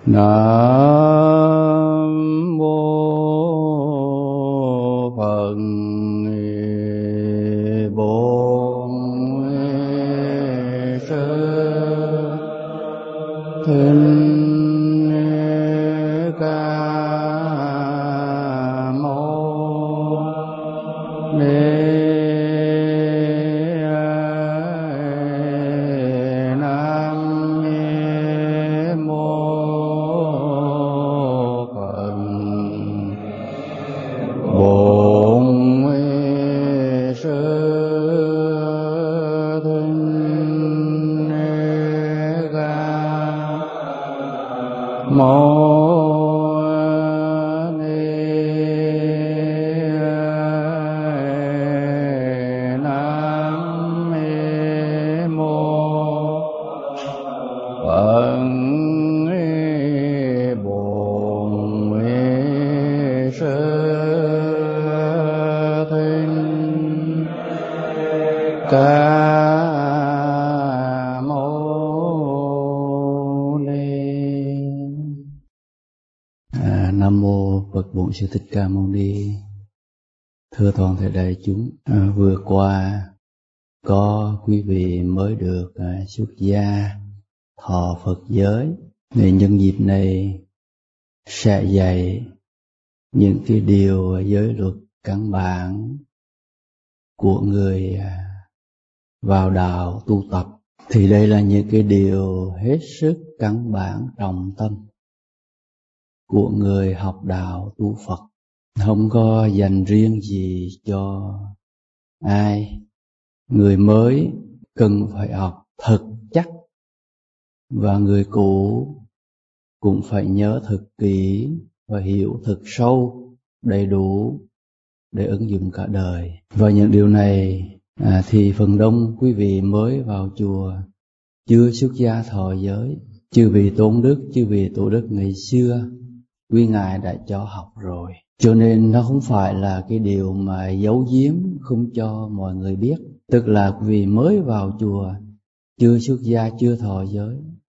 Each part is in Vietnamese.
Nam mô Phật Bổn Sư Thích Ca Mâu Ni. Nam mô Phật Bổn Sư Thích Ca Mâu Ni. Thưa toàn thể đại chúng, vừa qua có quý vị mới được xuất gia thọ Phật giới, nên nhân dịp này sẽ dạy những cái điều giới luật căn bản của người vào đạo tu tập. Thì đây là những cái điều hết sức căn bản trọng tâm của người học đạo tu Phật, không có dành riêng gì cho ai. Người mới cần phải học thật chắc, và người cũ cũng phải nhớ thật kỹ và hiểu thật sâu, đầy đủ để ứng dụng cả đời. Và những điều này thì phần đông quý vị mới vào chùa, chưa xuất gia thọ giới. Chư vị tôn đức, chư vị tổ đức ngày xưa quý ngài đã cho học rồi, cho nên nó không phải là cái điều mà giấu giếm không cho mọi người biết. Tức là quý vị mới vào chùa, chưa xuất gia, chưa thọ giới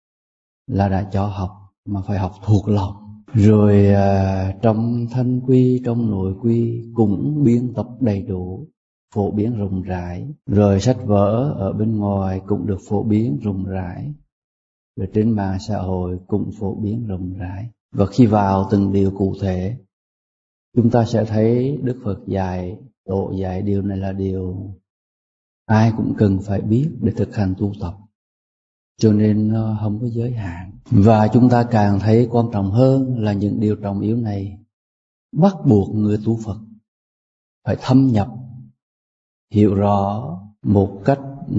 là đã cho học, mà phải học thuộc lòng. Rồi trong thanh quy, trong nội quy cũng biên tập đầy đủ, phổ biến rộng rãi. Rồi sách vở ở bên ngoài cũng được phổ biến rộng rãi. Rồi trên mạng xã hội cũng phổ biến rộng rãi. Và khi vào từng điều cụ thể, chúng ta sẽ thấy Đức Phật dạy, Tổ dạy điều này là điều ai cũng cần phải biết để thực hành tu tập. Cho nên nó không có giới hạn. Và chúng ta càng thấy quan trọng hơn là những điều trọng yếu này bắt buộc người tu Phật phải thâm nhập, hiểu rõ một cách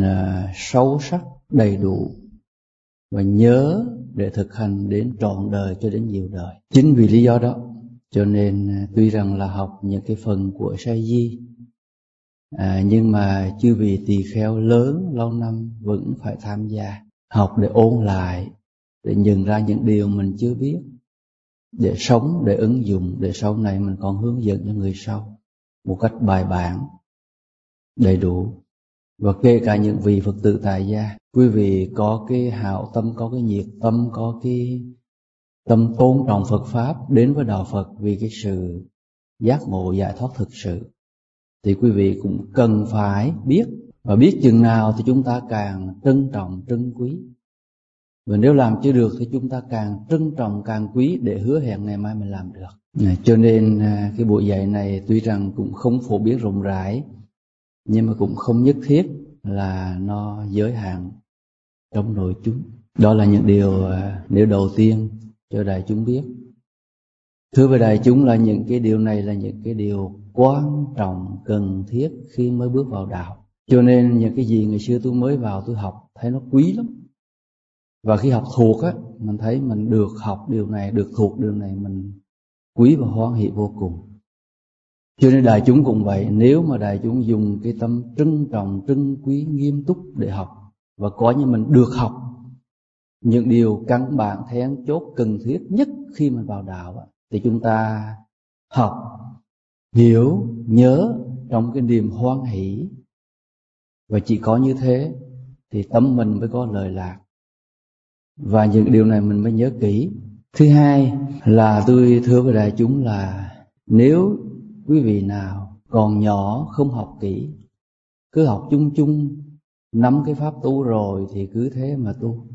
sâu sắc, đầy đủ, và nhớ để thực hành đến trọn đời, cho đến nhiều đời. Chính vì lý do đó cho nên tuy rằng là học những cái phần của Sa Di, nhưng mà chư vị tỳ kheo lớn lâu năm vẫn phải tham gia học để ôn lại, để nhận ra những điều mình chưa biết, để sống, để ứng dụng, để sau này mình còn hướng dẫn cho người sau một cách bài bản, đầy đủ. Và kể cả những vị Phật tử tại gia, quý vị có cái hảo tâm, có cái nhiệt tâm, có cái tâm tôn trọng Phật Pháp, đến với đạo Phật vì cái sự giác ngộ giải thoát thực sự, thì quý vị cũng cần phải biết. Và biết chừng nào thì chúng ta càng trân trọng, trân quý. Và nếu làm chưa được thì chúng ta càng trân trọng, càng quý, để hứa hẹn ngày mai mình làm được. Cho nên cái buổi dạy này tuy rằng cũng không phổ biến rộng rãi, nhưng mà cũng không nhất thiết là nó giới hạn trong nội chúng. Đó là những điều nếu đầu tiên cho đại chúng biết. Thưa với đại chúng, là những cái điều này là những cái điều quan trọng, cần thiết khi mới bước vào đạo. Cho nên những cái gì ngày xưa tôi mới vào tôi học thấy nó quý lắm. Và khi học thuộc á, mình thấy mình được học điều này, được thuộc điều này, mình quý và hoan hỷ vô cùng. Cho nên đại chúng cũng vậy. Nếu mà đại chúng dùng cái tâm trân trọng, trân quý, nghiêm túc để học, và coi như mình được học những điều căn bản, then chốt, cần thiết nhất khi mình vào đạo, thì chúng ta học, hiểu, nhớ trong cái niềm hoan hỷ. Và chỉ có như thế thì tâm mình mới có lợi lạc. Và những điều này mình mới nhớ kỹ. Thứ hai là tôi thưa với đại chúng là nếu quý vị nào còn nhỏ không học kỹ, cứ học chung chung, nắm cái pháp tu rồi thì cứ thế mà tu,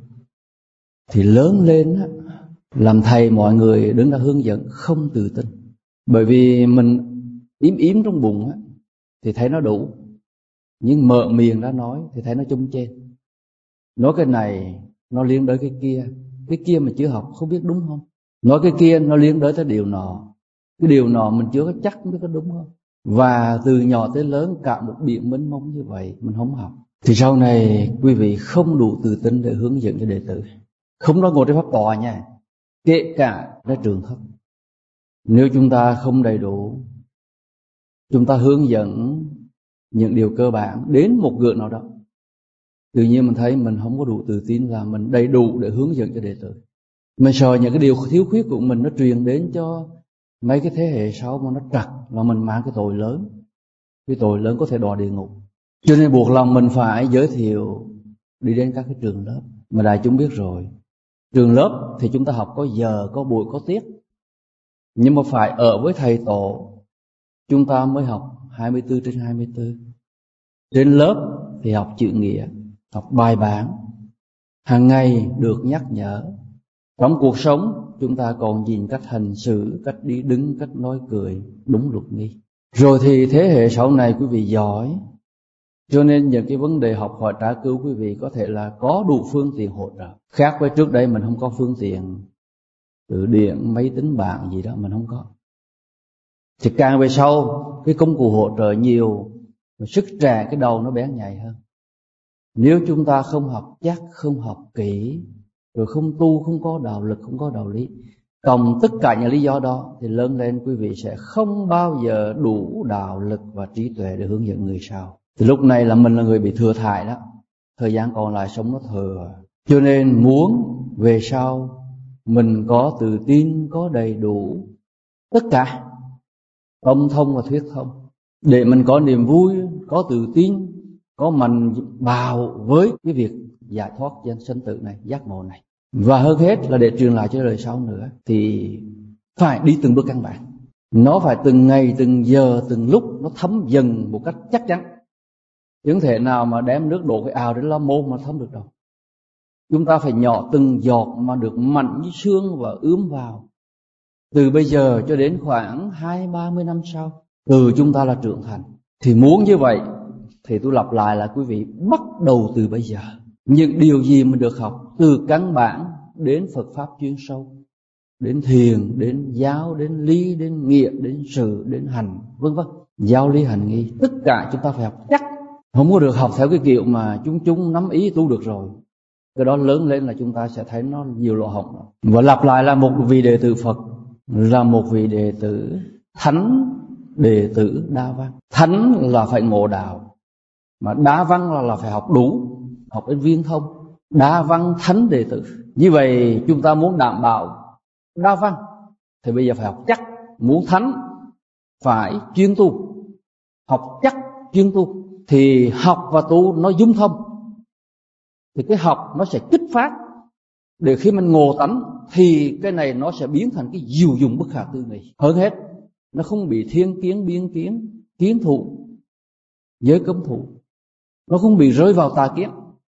thì lớn lên á, làm thầy mọi người đứng ra hướng dẫn không tự tin. Bởi vì mình yếm trong bụng á, thì thấy nó đủ, nhưng mở miệng ra nói thì thấy nó chung trên. Nói cái này nó liên đới cái kia mà chưa học không biết đúng không. Nói cái kia nó liên đới tới điều nọ, cái điều nọ mình chưa có chắc không biết có đúng không. Và từ nhỏ tới lớn cả một biển mênh mông như vậy mình không học, thì sau này quý vị không đủ tự tin để hướng dẫn cho đệ tử. Không nói ngồi trên pháp tọa nha, kể cả ra trường thấp, nếu chúng ta không đầy đủ, chúng ta hướng dẫn những điều cơ bản đến một gượng nào đó, tự nhiên mình thấy mình không có đủ tự tin là mình đầy đủ để hướng dẫn cho đệ tử. Mình sợ những cái điều thiếu khuyết của mình nó truyền đến cho mấy cái thế hệ sau mà nó trật, là mình mang cái tội lớn. Cái tội lớn có thể đọa địa ngục. Cho nên buộc lòng mình phải giới thiệu đi đến các cái trường lớp. Mà đại chúng biết rồi, trường lớp thì chúng ta học có giờ, có buổi, có tiết, nhưng mà phải ở với thầy tổ, chúng ta mới học 24/24. Trên lớp thì học chữ nghĩa, học bài bản, hàng ngày được nhắc nhở. Trong cuộc sống chúng ta còn nhìn cách hành xử, cách đi đứng, cách nói cười đúng luật nghi. Rồi thì thế hệ sau này quý vị giỏi, cho nên những cái vấn đề học hỏi trả cứu quý vị có thể là có đủ phương tiện hỗ trợ. Khác với trước đây mình không có phương tiện từ điện, máy tính bảng gì đó mình không có. Thì càng về sau cái công cụ hỗ trợ nhiều, sức trẻ cái đầu nó bén nhạy hơn. Nếu chúng ta không học chắc, không học kỹ, rồi không tu, không có đạo lực, không có đạo lý, cộng tất cả những lý do đó, thì lớn lên quý vị sẽ không bao giờ đủ đạo lực và trí tuệ để hướng dẫn người sau. Thì lúc này là mình là người bị thừa thải đó, thời gian còn lại sống nó thừa. Cho nên muốn về sau mình có tự tin, có đầy đủ tất cả tâm thông và thuyết thông, để mình có niềm vui, có tự tin, có mạnh bào với cái việc giải thoát dân sinh tử này, giác ngộ này. Và hơn hết là để truyền lại cho đời sau nữa, thì phải đi từng bước căn bản. Nó phải từng ngày, từng giờ, từng lúc nó thấm dần một cách chắc chắn. Chẳng thể nào mà đem nước đổ cái ào đến La Môn mà thấm được đâu. Chúng ta phải nhỏ từng giọt mà được mạnh như xương và ướm vào. Từ bây giờ cho đến khoảng 20-30 năm sau, từ chúng ta là trưởng thành. Thì muốn như vậy thì tôi lặp lại là quý vị bắt đầu từ bây giờ. Những điều gì mình được học, từ căn bản đến Phật Pháp chuyên sâu, đến thiền, đến giáo, đến lý, đến nghĩa, đến sự, đến hành, vân vân. Giáo lý hành nghi, tất cả chúng ta phải học chắc. Không có được học theo cái kiểu mà chúng nắm ý tu được rồi. Cái đó lớn lên là chúng ta sẽ thấy nó nhiều lỗ hổng. Và lặp lại là một vị đệ tử Phật là một vị đệ tử thánh, đệ tử đa văn. Thánh là phải ngộ đạo, mà đa văn là phải học đủ, học đến viên thông. Đa văn thánh đệ tử. Như vậy chúng ta muốn đảm bảo đa văn thì bây giờ phải học chắc. Muốn thánh phải chuyên tu, học chắc chuyên tu. Thì học và tu nó dung thông, thì cái học nó sẽ kích phát, để khi mình ngộ tánh thì cái này nó sẽ biến thành cái diệu dụng bất khả tư nghị. Hơn hết nó không bị thiên kiến, biên kiến, kiến thụ, giới cấm thụ, nó không bị rơi vào tà kiến,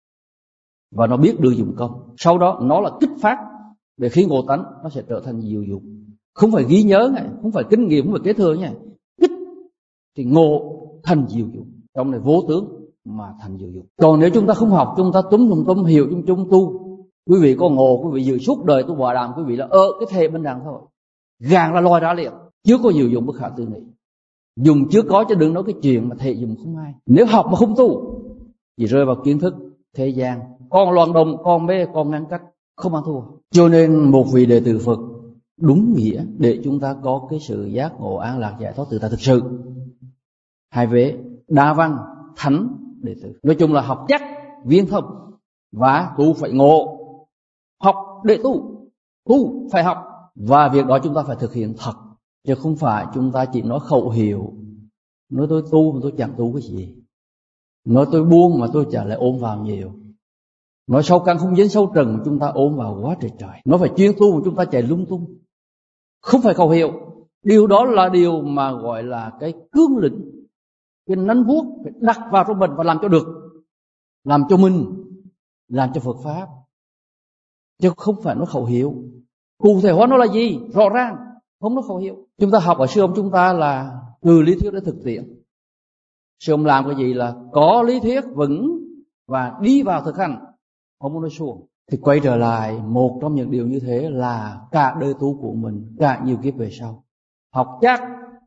và nó biết được dụng công. Sau đó nó là kích phát, để khi ngộ tánh nó sẽ trở thành diệu dụng. Không phải ghi nhớ này, không phải kinh nghiệm, không phải kế thừa nha. Kích thì ngộ thành diệu dụng. Trong này vô tướng mà thành diệu dụng. Còn nếu chúng ta không học, chúng ta túm hiểu chung tu, quý vị có ngộ, quý vị dự suốt đời tôi bảo đảm quý vị là cái thể bên đằng thôi, gàng là lòi ra liền, chưa có diệu dụng bất khả tư nghị. Dùng chưa có chứ đừng nói cái chuyện mà thể dùng không ai. Nếu học mà không tu, chỉ rơi vào kiến thức thế gian, còn loạn động, còn mê, còn ngăn cách, không ăn thua. Cho nên một vị đệ tử Phật đúng nghĩa để chúng ta có cái sự giác ngộ an lạc giải thoát tự tại thực sự. Hai vế đa văn thánh đệ tử, nói chung là học chắc, viên thông, và tu phải ngộ. Học để tu phải học, và việc đó chúng ta phải thực hiện thật, chứ không phải chúng ta chỉ nói khẩu hiệu. Nói tôi tu mà tôi chẳng tu cái gì, nói tôi buông mà tôi chả lại ôm vào nhiều. Nói sâu căn không dính sâu trần, chúng ta ôm vào quá trời. Nó phải chuyên tu mà chúng ta chạy lung tung. Không phải khẩu hiệu. Điều đó là điều mà gọi là cái cương lĩnh, cái nắn vuốt phải đặt vào trong mình và làm cho được, làm cho mình, làm cho Phật pháp, chứ không phải nói khẩu hiệu. Cụ thể hóa nó là gì? Rõ ràng, không nói khẩu hiệu. Chúng ta học ở sư ông chúng ta là từ lý thuyết đến thực tiễn. Sư ông làm cái gì là có lý thuyết vững và đi vào thực hành, không muốn nói suông. Thì quay trở lại một trong những điều như thế là cả đời tu của mình, cả nhiều kiếp về sau. Học chắc,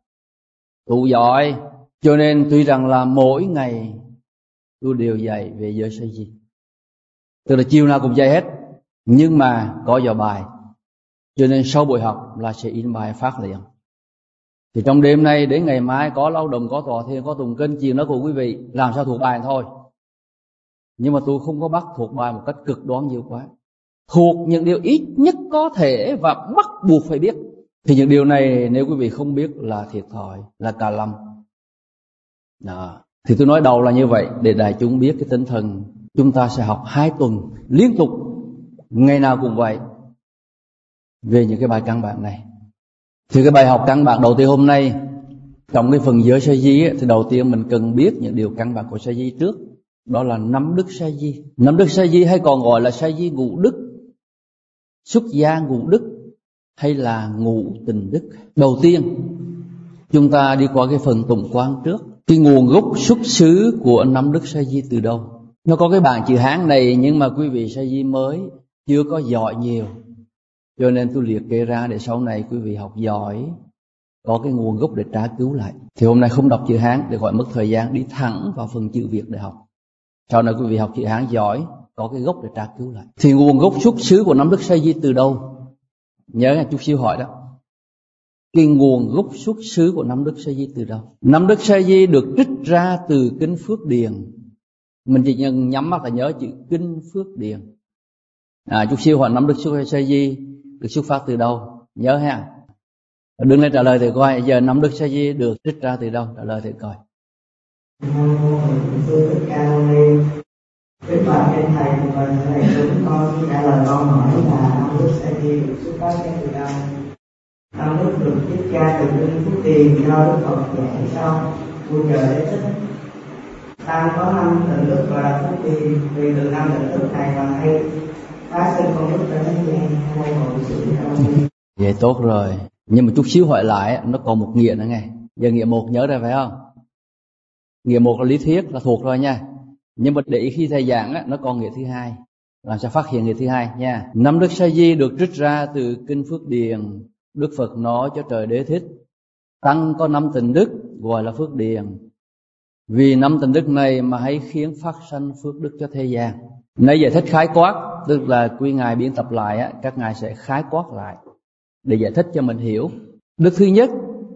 tu giỏi. Cho nên tuy rằng là mỗi ngày tôi đều dạy về giới sa di, tức là chiều nào cũng dạy hết, nhưng mà có dò bài. Cho nên sau buổi học là sẽ in bài phát liền. Thì trong đêm nay đến ngày mai có lao động, có tọa thiền, có tụng kinh, chuyện đó của quý vị làm sao thuộc bài thôi. Nhưng mà tôi không có bắt thuộc bài một cách cực đoan nhiều quá. Thuộc những điều ít nhất có thể và bắt buộc phải biết. Thì những điều này nếu quý vị không biết là thiệt thòi, là cà lâm. Đó. Thì tôi nói đầu là như vậy, để đại chúng biết cái tinh thần. Chúng ta sẽ học 2 tuần liên tục, ngày nào cũng vậy, về những cái bài căn bản này. Thì cái bài học căn bản đầu tiên hôm nay, trong cái phần giới sa di thì đầu tiên mình cần biết những điều căn bản của sa di trước. Đó là 5 đức sa di. 5 đức sa di hay còn gọi là sa di ngũ đức, xuất gia ngũ đức, hay là ngũ tình đức. Đầu tiên chúng ta đi qua cái phần tổng quan trước. Cái nguồn gốc xuất xứ của 5 đức sa di từ đâu? Nó có cái bảng chữ Hán này, nhưng mà quý vị sa di mới chưa có giỏi nhiều, cho nên tôi liệt kê ra để sau này quý vị học giỏi có cái nguồn gốc để tra cứu lại. Thì hôm nay không đọc chữ Hán để gọi mất thời gian, đi thẳng vào phần chữ Việt để học. Sau này quý vị học chữ Hán giỏi có cái gốc để tra cứu lại. Thì nguồn gốc xuất xứ của 5 đức sa di từ đâu? Nhớ nha, chút xíu hỏi đó. Cái nguồn gốc xuất xứ của 5 đức sa di từ đâu? 5 đức sa di được trích ra từ kinh Phước Điền. Mình chỉ nhắm mắt là nhớ chữ kinh Phước Điền. Chút xíu hỏi 5 đức sa di được xuất phát từ đâu? Nhớ ha. Đừng lên trả lời thì coi giờ 5 đức sa di được trích ra từ đâu? Trả lời thì coi. Kính bạch trên thầy và thầy chúng con trả lời câu hỏi là 5 đức sa di được xuất phát từ đâu? 5 đức được trích ra từ kinh Phước Điền do Đức Phật dạy sau vua trời đế thích. Ta có 5 tịnh đức và Phước Điền, vì từ 5 tịnh đức này mà hay phát sinh công đức cho thế gian hay hội sự đâu. Vậy tốt rồi. Nhưng mà chút xíu hỏi lại, nó còn một nghĩa nữa nghe. Giờ nghĩa 1 nhớ ra phải không? Nghĩa 1 là lý thuyết, là thuộc rồi nha. Nhưng mà để ý khi thầy giảng á, nó còn nghĩa thứ 2. Làm sao phát hiện nghĩa thứ 2 nha. 5 đức sa di được trích ra từ kinh Phước Điền. Đức Phật nói cho trời đế thích. Tăng có 5 tịnh đức gọi là Phước Điền. Vì 5 tịnh đức này mà hãy khiến phát sanh phước đức cho thế gian. Nãy giải thích khái quát, tức là quý ngài biên tập lại á, các ngài sẽ khái quát lại để giải thích cho mình hiểu. Đức thứ nhất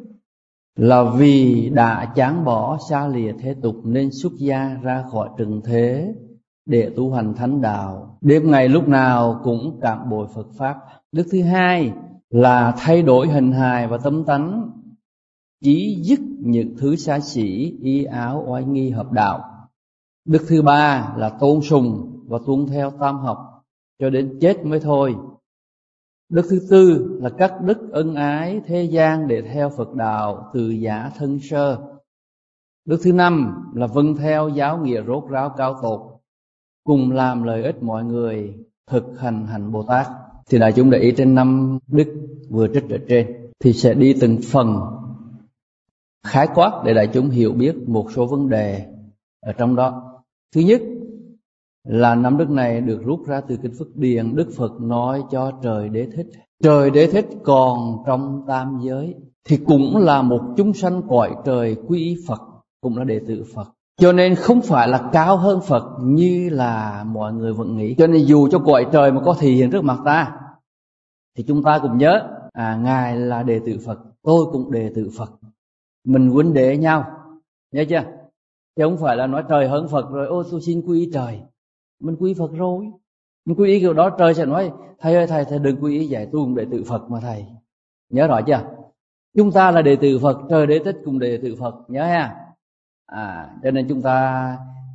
là vì đã chán bỏ xa lìa thế tục nên xuất gia ra khỏi trần thế để tu hành thánh đạo, đêm ngày lúc nào cũng cảm bồi Phật pháp. Đức thứ hai là thay đổi hình hài và tâm tánh, chỉ dứt những thứ xa xỉ, y áo, oai nghi, hợp đạo. Đức thứ ba là tôn sùng và tuân theo tam học cho đến chết mới thôi. Đức thứ tư là cắt đứt ân ái thế gian để theo Phật đạo từ giả thân sơ. Đức thứ năm là vâng theo giáo nghĩa rốt ráo cao tột, cùng làm lợi ích mọi người, thực hành hạnh Bồ Tát. Thì đại chúng để ý trên 5 đức vừa trích ở trên thì sẽ đi từng phần khái quát để đại chúng hiểu biết một số vấn đề ở trong đó. Thứ nhất là 5 đức này được rút ra từ kinh Phước Điền. Đức Phật nói cho trời đế thích. Trời đế thích còn trong tam giới thì cũng là một chúng sanh cõi trời quy y Phật, cũng là đệ tử Phật, cho nên không phải là cao hơn Phật như là mọi người vẫn nghĩ. Cho nên dù cho cõi trời mà có thể hiện trước mặt ta thì chúng ta cũng nhớ ngài là đệ tử Phật, tôi cũng đệ tử Phật, mình huynh đệ nhau, nhớ chưa? Chứ không phải là nói trời hơn Phật rồi ôi tôi xin quy y trời. Mình quy y Phật rồi, mình quy y kiểu đó trời sẽ nói thầy ơi thầy đừng quy y vậy, tôi cũng đệ tử Phật mà thầy. Nhớ rõ chưa? Chúng ta là đệ tử Phật, trời đế thích cùng đệ tử Phật, nhớ ha. Cho nên chúng ta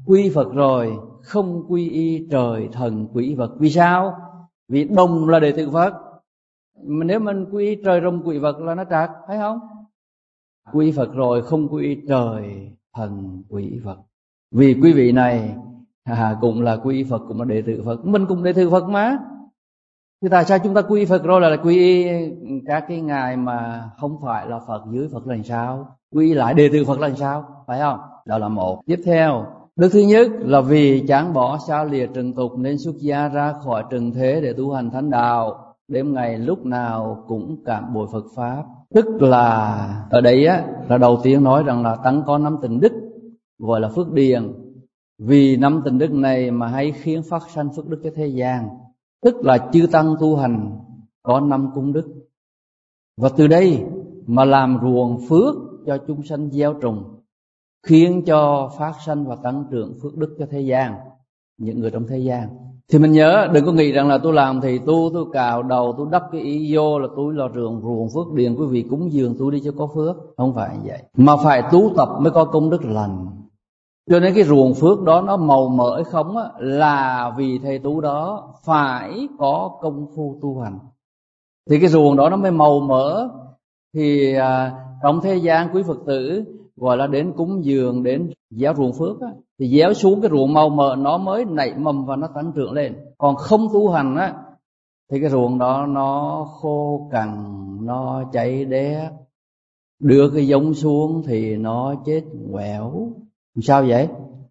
Quy Phật rồi không quy y trời thần quỷ vật. Vì sao? Vì đồng là đệ tử Phật. Mà nếu mình quy y trời rồng quỷ vật là nó trật, phải không? Quy Phật rồi không quy y trời thần quỷ vật. Vì quý vị này cũng là quy y Phật, cũng là đệ tử Phật. Mình cũng đệ tử Phật mà. Thì tại sao chúng ta quy y Phật rồi là quy y các cái ngài mà không phải là Phật, dưới Phật là sao? Quy y lại đệ tử Phật là sao? Phải không? Đó là một. Tiếp theo, đức thứ nhất là vì chán bỏ xa lìa trần tục nên xuất gia ra khỏi trần thế để tu hành thánh đạo, đêm ngày lúc nào cũng cảm bội Phật pháp. Tức là ở đây á, là đầu tiên nói rằng là tăng có 5 tịnh đức gọi là phước điền. Vì 5 tịnh đức này mà hay khiến phát sanh phước đức cho thế gian. Tức là chư tăng tu hành có 5 công đức, và từ đây mà làm ruộng phước cho chúng sanh gieo trồng, khiến cho phát sanh và tăng trưởng phước đức cho thế gian, những người trong thế gian. Thì mình nhớ đừng có nghĩ rằng là tôi làm thì tôi cào đầu, tôi đắp cái ý vô là tôi là ruộng phước điền, quý vị cúng dường tôi đi cho có phước. Không phải vậy, mà phải tu tập mới có công đức lành. Cho nên cái ruộng phước đó nó màu mỡ hay không á, là vì thầy tu đó phải có công phu tu hành thì cái ruộng đó nó mới màu mỡ. Thì trong thế gian quý Phật tử gọi là đến cúng dường, đến gieo ruộng phước á, thì gieo xuống cái ruộng màu mỡ nó mới nảy mầm và nó tăng trưởng lên. Còn không tu hành á thì cái ruộng đó nó khô cằn, nó cháy đét, đưa cái giống xuống thì nó chết quẹo. Sao vậy?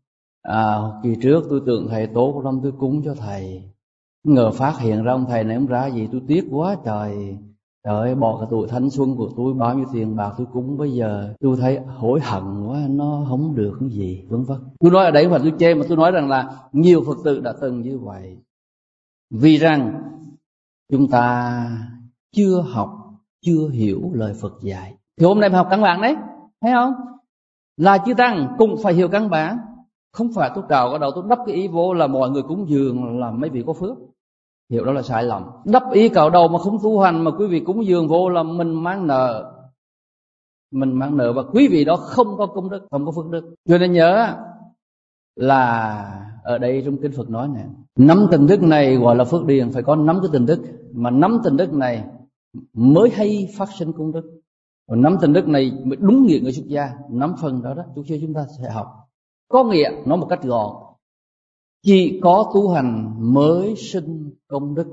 Kỳ trước tôi tưởng thầy tốt lắm, tôi cúng cho thầy, ngờ phát hiện ra ông thầy này không ra gì, tôi tiếc quá trời. Trời ơi, bỏ cái tuổi thanh xuân của tôi, bao nhiêu tiền bạc tôi cúng, bây giờ tôi thấy hối hận quá, nó không được cái gì, vân vân. Tôi nói ở đấy và tôi chê, mà tôi nói rằng là nhiều Phật tử đã từng như vậy. Vì rằng chúng ta chưa học, chưa hiểu lời Phật dạy. Thì hôm nay phải học căn bản đấy, thấy không? Là chư tăng cũng phải hiểu căn bản. Không phải tôi cào cái đầu tôi đắp cái ý vô là mọi người cúng dường là mấy vị có phước. Hiểu đó là sai lầm. Đắp ý cào đầu mà không tu hành mà quý vị cúng dường vô là mình mang nợ. Mình mang nợ và quý vị đó không có công đức, không có phước đức. Cho nên nhớ là ở đây trong kinh Phật nói nè, 5 tịnh đức này gọi là phước điền, phải có 5 cái tịnh đức, mà 5 tịnh đức này mới hay phát sinh công đức. Và 5 tịnh đức này mới đúng nghĩa người xuất gia. 5 phần đó chút xíu chúng ta sẽ học. Có nghĩa nói một cách gọn, chỉ có tu hành mới sinh công đức.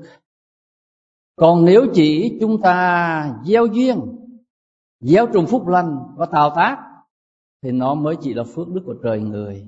Còn nếu chỉ chúng ta gieo duyên, gieo trùng phúc lành và tạo tác thì nó mới chỉ là phước đức của trời người.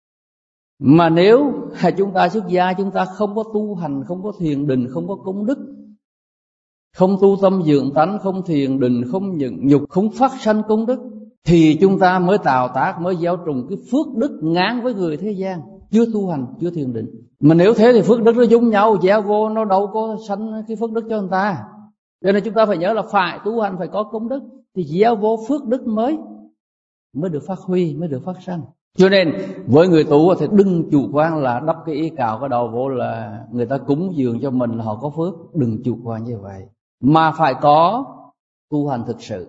Mà nếu chúng ta xuất gia, chúng ta không có tu hành, không có thiền định, không có công đức, không tu tâm dưỡng tánh, không thiền định, không nhịn nhục, không phát sanh công đức, thì chúng ta mới tạo tác, mới gieo trùng cái phước đức ngang với người thế gian, chưa tu hành, chưa thiền định. Mà nếu thế thì phước đức nó giống nhau, gieo vô nó đâu có sanh cái phước đức cho người ta. Cho nên chúng ta phải nhớ là phải tu hành, phải có công đức, thì gieo vô phước đức mới được phát huy, mới được phát sanh. Cho nên với người tu thì đừng chủ quan là đắp cái ý cào cái đầu vô là người ta cúng dường cho mình là họ có phước. Đừng chủ quan như vậy, mà phải có tu hành thực sự.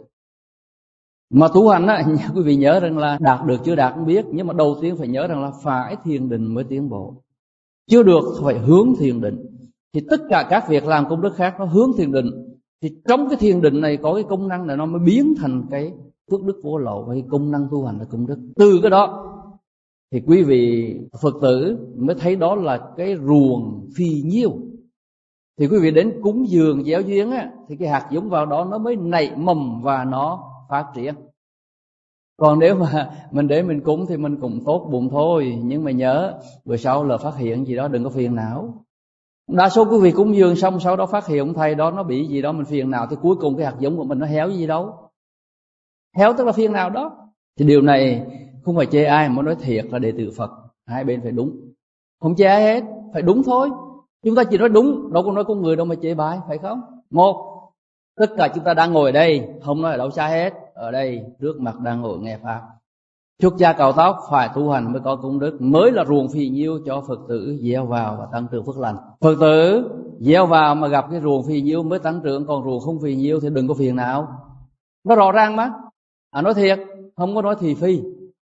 Mà tu hành á, quý vị nhớ rằng là đạt được chưa đạt không biết, nhưng mà đầu tiên phải nhớ rằng là phải thiền định mới tiến bộ. Chưa được phải hướng thiền định. Thì tất cả các việc làm công đức khác nó hướng thiền định. Thì trong cái thiền định này có cái công năng này, nó mới biến thành cái phước đức vô lậu, và cái công năng tu hành là công đức. Từ cái đó thì quý vị Phật tử mới thấy đó là cái ruộng phì nhiêu. Thì quý vị đến cúng dường gieo duyên á, thì cái hạt giống vào đó nó mới nảy mầm và nó phát triển. Còn nếu mà mình để mình cúng thì mình cũng tốt bụng thôi, nhưng mà nhớ bữa sau là phát hiện gì đó đừng có phiền não. Đa số quý vị cúng dường xong sau đó phát hiện ông thầy đó nó bị gì đó mình phiền não, thì cuối cùng cái hạt giống của mình nó héo gì đâu. Héo tức là phiền nào đó. Thì điều này không phải chê ai, mà nói thiệt là đệ tử Phật hai bên phải đúng. Không chê ai hết, phải đúng thôi. Chúng ta chỉ nói đúng, đâu có nói con người đâu mà chê bai, phải không? Một, tất cả chúng ta đang ngồi ở đây, không nói ở đâu xa hết, ở đây trước mặt đang ngồi nghe pháp. Xuất gia cầu tóc phải tu hành mới có công đức, mới là ruộng phì nhiêu cho Phật tử gieo vào và tăng trưởng phước lành. Phật tử gieo vào mà gặp cái ruộng phì nhiêu mới tăng trưởng, còn ruộng không phì nhiêu thì đừng có phiền não. Nó rõ ràng mà. Nói thiệt, không có nói thì phi.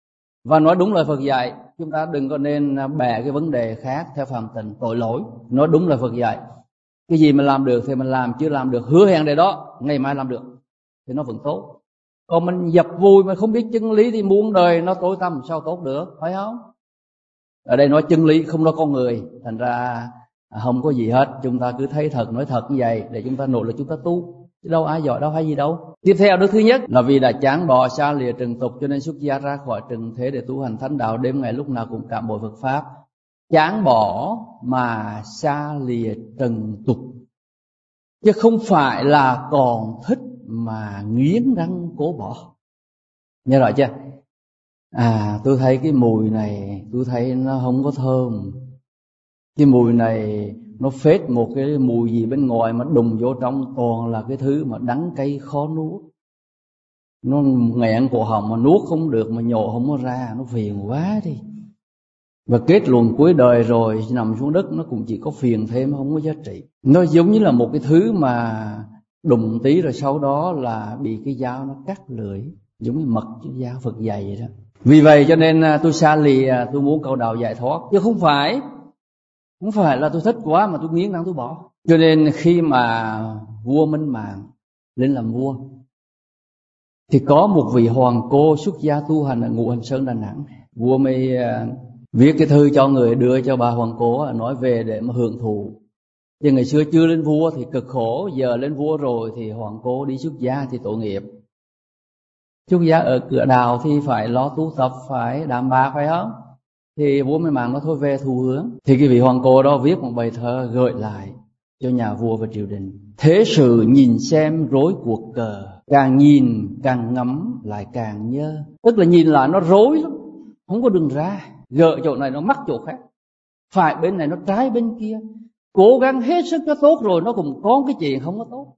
Và nói đúng lời Phật dạy, chúng ta đừng có nên bè cái vấn đề khác theo phàm tình tội lỗi. Nói đúng lời Phật dạy, cái gì mình làm được thì mình làm, chưa làm được hứa hẹn để đó ngày mai làm được thì nó vẫn tốt. Còn mình dập vui mà không biết chân lý thì muôn đời nó tối tăm sao tốt được, phải không? Ở đây nói chân lý không nói con người, thành ra không có gì hết. Chúng ta cứ thấy thật nói thật như vậy để chúng ta nỗ lực chúng ta tu, chứ đâu ai giỏi đâu hay gì đâu. Tiếp theo đức thứ nhất là vì đã chán bỏ xa lìa trần tục cho nên xuất gia ra khỏi trần thế để tu hành thánh đạo, đêm ngày lúc nào cũng cảm bội Phật pháp. Chán bỏ mà xa lìa trần tục, chứ không phải là còn thích mà nghiến răng cố bỏ. Nghe rõ chưa? Tôi thấy cái mùi này, tôi thấy nó không có thơm. Cái mùi này nó phết một cái mùi gì bên ngoài mà đùng vô trong toàn là cái thứ mà đắng cay khó nuốt. Nó nghẹn cổ họng mà nuốt không được, mà nhổ không có ra, nó phiền quá đi. Và kết luận cuối đời rồi nằm xuống đất nó cũng chỉ có phiền thêm, không có giá trị. Nó giống như là một cái thứ mà đụng tí rồi sau đó là bị cái dao nó cắt lưỡi, giống như mật chứ dao Phật dày vậy đó. Vì vậy cho nên tôi xa lìa, tôi muốn cầu đạo giải thoát, chứ không phải là tôi thích quá mà tôi nghiến răng tôi bỏ. Cho nên khi mà vua Minh Mạng lên làm vua thì có một vị hoàng cô xuất gia tu hành ở Ngũ Hành Sơn Đà Nẵng. Vua mới viết cái thư cho người đưa cho bà hoàng cô, nói về để mà hưởng thụ. Chứ ngày xưa chưa lên vua thì cực khổ, giờ lên vua rồi thì hoàng cô đi xuất gia thì tội nghiệp. Xuất gia ở cửa đào thì phải lo tu tập, phải đạm bạc, phải không? Thì vua Minh Mạng nói thôi về thụ hướng. Thì cái vị hoàng cô đó viết một bài thơ gợi lại cho nhà vua và triều đình. Thế sự nhìn xem rối cuộc cờ, càng nhìn càng ngắm lại càng nhớ. Tức là nhìn lại nó rối lắm, không có đường ra, gợi chỗ này nó mắc chỗ khác, phải bên này nó trái bên kia. Cố gắng hết sức nó tốt rồi nó cũng có cái chuyện không có tốt.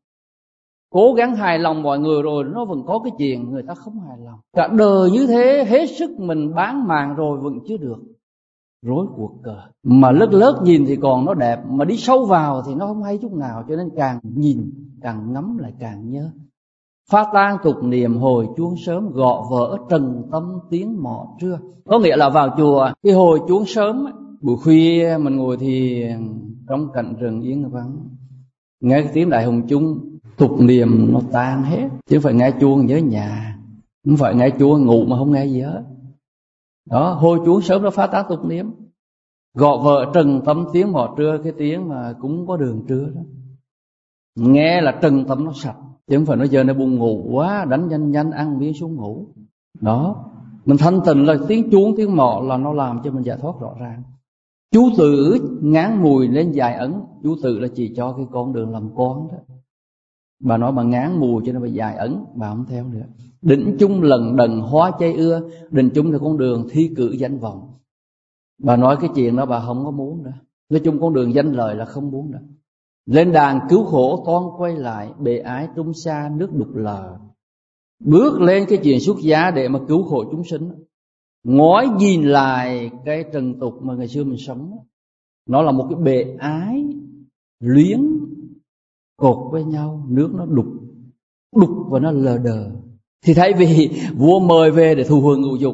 Cố gắng hài lòng mọi người rồi nó vẫn có cái chuyện người ta không hài lòng. Cả đời như thế, hết sức mình bán mạng rồi vẫn chưa được. Rối cuộc cờ. Mà lớt nhìn thì còn nó đẹp, mà đi sâu vào thì nó không hay chút nào. Cho nên càng nhìn, càng ngắm lại càng nhớ. Phá tan tục niệm hồi chuông sớm, gọ vỡ trần tâm tiếng mọ trưa. Có nghĩa là vào chùa, cái hồi chuông sớm, buổi khuya mình ngồi thì trong cảnh rừng yên vắng, nghe cái tiếng đại hồng chung, tục niệm nó tan hết. Chứ không phải nghe chuông nhớ nhà, không phải nghe chuông ngủ mà không nghe gì hết. Đó, hồi chuông sớm nó phá tan tục niệm. Gọ vợ trần tâm tiếng mọ trưa, cái tiếng mà cũng có đường trưa đó. Nghe là trần tâm nó sạch, chứ không phải nói giờ nó buồn ngủ quá, đánh nhanh ăn miếng xuống ngủ. Đó, mình thanh tịnh là tiếng chuông tiếng mọ là nó làm cho mình giải thoát rõ ràng. Chú tử ngán mùi lên dài ấn. Chú tử là chỉ cho cái con đường làm con đó. Bà nói bà ngán mùi cho nên bà dài ấn, bà không theo nữa. Định chung lần đần hóa chay ưa. Định chung là con đường thi cử danh vọng. Bà nói cái chuyện đó bà không có muốn nữa. Nói chung con đường danh lợi là không muốn nữa. Lên đàn cứu khổ toan quay lại, bề ái trung xa nước đục lờ. Bước lên cái chuyện xuất gia để mà cứu khổ chúng sinh. Ngói nhìn lại cái trần tục mà ngày xưa mình sống, nó là một cái bề ái luyến cột với nhau, nước nó đục và nó lờ đờ. Thì thay vì vua mời về để thụ hưởng ngũ dục,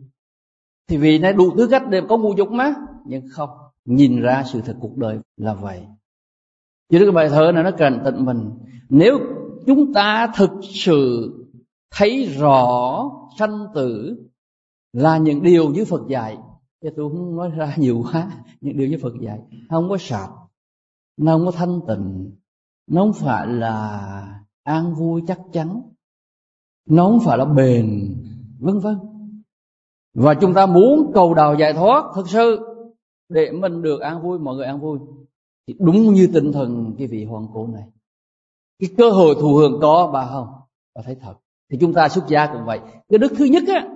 thì vì nó đủ tư cách để có ngũ dục mà. Nhưng không, nhìn ra sự thật cuộc đời là vậy. Chứ cái bài thơ này nó cảnh tỉnh mình, nếu chúng ta thực sự thấy rõ sanh tử là những điều như Phật dạy, chứ tôi không nói ra nhiều quá, những điều như Phật dạy, không có sạch, nó không có thanh tịnh, nó không phải là an vui chắc chắn, nó không phải là bền, vân vân. Và chúng ta muốn cầu đạo giải thoát thực sự để mình được an vui, mọi người an vui, thì đúng như tinh thần cái vị hoàng cô này, cái cơ hội thụ hưởng có bà không, bà thấy thật. Thì chúng ta xuất gia cũng vậy. Cái đức thứ nhất á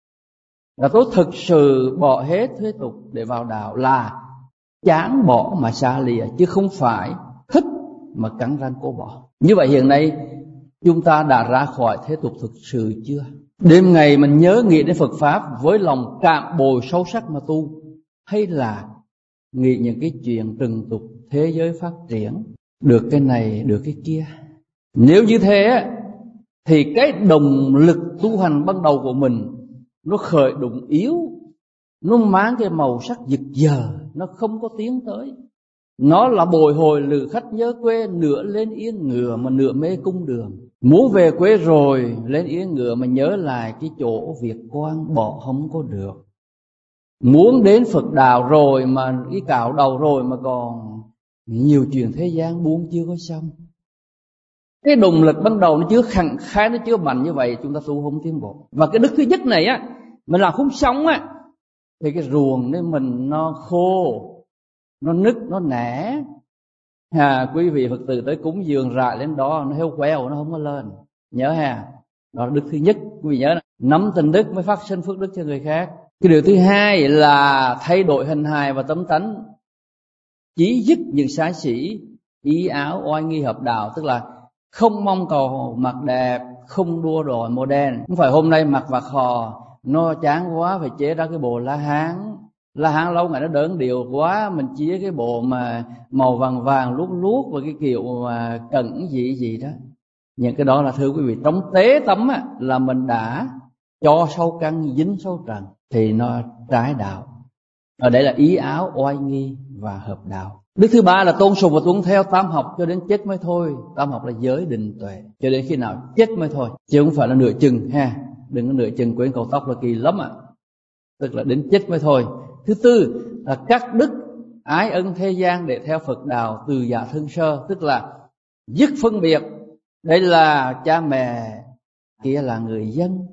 là tôi thực sự bỏ hết thế tục để vào đạo, là chán bỏ mà xa lìa, chứ không phải thích mà cắn răng cố bỏ. Như vậy hiện nay chúng ta đã ra khỏi thế tục thực sự chưa? Đêm ngày mình nhớ nghĩ đến Phật Pháp với lòng cảm bồi sâu sắc mà tu, hay là nghĩ những cái chuyện trần tục, thế giới phát triển, được cái này, được cái kia? Nếu như thế thì cái động lực tu hành ban đầu của mình nó khởi đụng yếu, nó mang cái màu sắc giật giờ, nó không có tiến tới. Nó là bồi hồi lữ khách nhớ quê, nửa lên yên ngựa mà nửa mê cung đường. Muốn về quê rồi lên yên ngựa mà nhớ lại cái chỗ Việt Quang bỏ không có được. Muốn đến Phật đạo rồi mà cái cạo đầu rồi mà còn nhiều chuyện thế gian buông chưa có xong. Cái động lực ban đầu nó chưa khẳng khái, nó chưa mạnh như vậy, chúng ta tu không tiến bộ. Và cái đức thứ nhất này á, mình làm không xong á, thì cái ruồng nên mình nó khô, nó nứt, nó nẻ. Quý vị Phật tử tới cúng dường rải lên đó, nó heo queo, nó không có lên. Nhớ ha, đó là đức thứ nhất. Quý vị nhớ đó. Nắm tình đức mới phát sinh phước đức cho người khác. Cái điều thứ hai là thay đổi hình hài và tấm tánh, chí dứt những xa xỉ, ý áo oai nghi hợp đạo. Tức là không mong cầu mặc đẹp, không đua đòi model. Không phải hôm nay mặc vạt hò nó chán quá phải chế ra cái bộ La Hán. La Hán lâu ngày nó đớn điệu quá, mình chia cái bộ mà màu vàng vàng luốt luốt và cái kiểu mà cẩn gì đó. Những cái đó là thưa quý vị, trong tế tấm á, là mình đã cho sâu căn dính sâu trần thì nó trái đạo. Ở đây là ý áo oai nghi và hợp đạo. Đức thứ ba là tôn sùng và tuân theo tam học cho đến chết mới thôi. Tam học là giới định tuệ, cho đến khi nào chết mới thôi, chứ không phải là nửa chừng ha. Đừng có nửa chừng, quên cầu tóc là kỳ lắm ạ. Tức là đến chết mới thôi. Thứ tư là cắt đức ái ân thế gian để theo Phật đạo từ dạ thân sơ. Tức là dứt phân biệt, đây là cha mẹ, kia là người dân,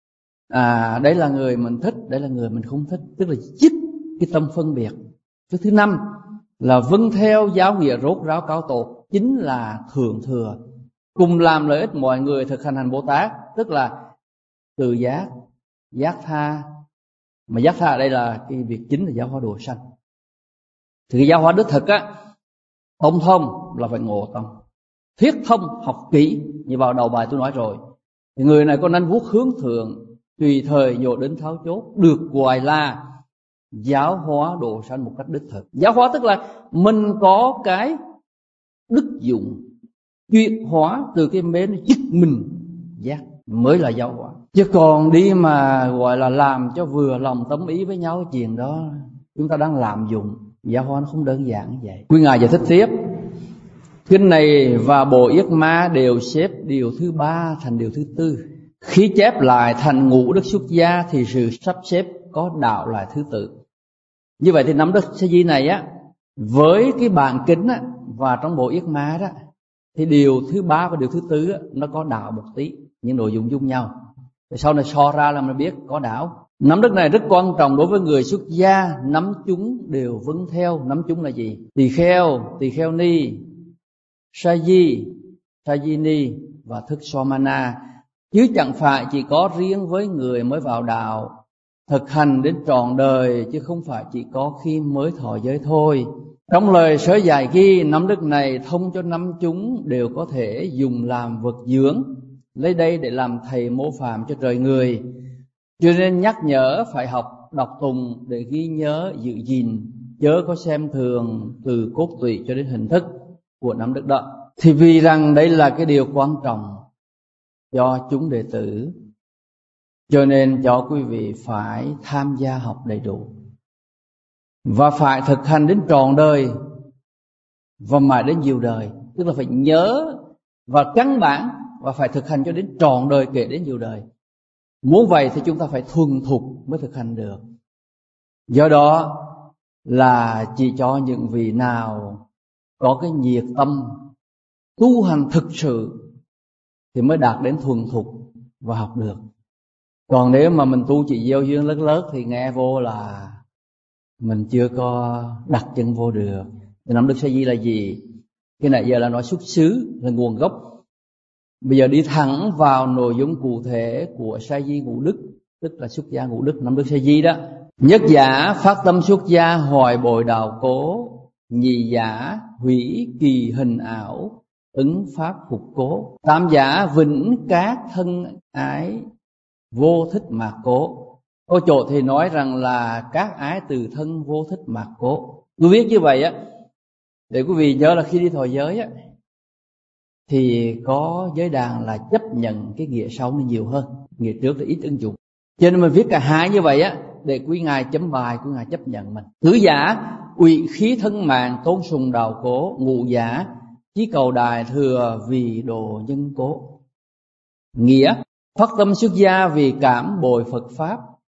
đây là người mình thích, đây là người mình không thích. Tức là dứt cái tâm phân biệt. Thứ năm là vâng theo giáo nghĩa rốt ráo cao tột, chính là thượng thừa, cùng làm lợi ích mọi người, thực hành hành Bồ Tát. Tức là từ giác, giác tha. Mà giác tha ở đây là cái việc chính là giáo hóa độ sanh. Thì cái giáo hóa đích thực á, thông thông là phải ngộ tâm, thiết thông học kỹ. Như vào đầu bài tôi nói rồi, thì người này có nanh vuốt hướng thượng, tùy thời dỗ đến tháo chốt, được gọi là giáo hóa độ sanh một cách đích thực. Giáo hóa tức là mình có cái đức dụng chuyển hóa từ cái mê nó dứt mình giác mới là giáo hóa. Chứ còn đi mà gọi là làm cho vừa lòng tâm ý với nhau, cái chuyện đó chúng ta đang lạm dụng. Giáo hóa nó không đơn giản như vậy. Quý ngài giải thích tiếp, kinh này và bộ Yết Ma đều xếp điều thứ ba thành điều thứ tư. Khi chép lại thành ngũ đức xuất gia thì sự sắp xếp có đạo lại thứ tự. Như vậy thì năm đức sa di này á, với cái bản kinh á, và trong bộ Yết Ma đó, thì điều thứ ba và điều thứ tư á, nó có đạo một tí, những nội dung chung nhau. Sau này so ra là mình biết có đạo. Năm đức này rất quan trọng đối với người xuất gia. Năm chúng đều vâng theo. Năm chúng là gì? Tỳ kheo ni, sa di ni và thức Somana. Chứ chẳng phải chỉ có riêng với người mới vào đạo thực hành đến trọn đời, chứ không phải chỉ có khi mới thọ giới thôi. Trong lời sớ dài ghi, năm đức này thông cho năm chúng đều có thể dùng làm vật dưỡng, lấy đây để làm thầy mô phạm cho trời người. Cho nên nhắc nhở phải học đọc tùng để ghi nhớ giữ gìn, chớ có xem thường từ cốt tủy cho đến hình thức của năm đức đó. Thì vì rằng đây là cái điều quan trọng cho chúng đệ tử, cho nên cho quý vị phải tham gia học đầy đủ và phải thực hành đến trọn đời và mãi đến nhiều đời. Tức là phải nhớ và căn bản và phải thực hành cho đến trọn đời, kể đến nhiều đời. Muốn vậy thì chúng ta phải thuần thục mới thực hành được. Do đó là chỉ cho những vị nào có cái nhiệt tâm tu hành thực sự thì mới đạt đến thuần thục và học được. Còn nếu mà mình tu chỉ gieo duyên lớt thì nghe vô là mình chưa có đặt chân vô được. Thì năm đức sa di là gì? Cái này giờ là nói xuất xứ, là nguồn gốc. Bây giờ đi thẳng vào nội dung cụ thể của sa di ngũ đức, tức là xuất gia ngũ đức, năm đức sa di đó. Nhất giả phát tâm xuất gia hoài bồi đạo cố, nhị giả hủy kỳ hình ảo, ứng pháp phục cố, tam giả vĩnh các thân ái vô thích mạc cố. Có chỗ thì nói rằng là các ái từ thân vô thích mạc cố. Tôi viết như vậy á để quý vị nhớ là khi đi thọ giới á thì có giới đàn là chấp nhận cái nghĩa sau nó nhiều hơn, nghĩa trước là ít ứng dụng. Cho nên mình viết cả hai như vậy á, để quý ngài chấm bài, quý ngài chấp nhận mình. Tứ giả ủy khí thân mạng, tôn sùng đạo cố. Ngũ giả chí cầu đài thừa, vì độ nhân cố. Nghĩa phát tâm xuất gia vì cảm bồi Phật pháp,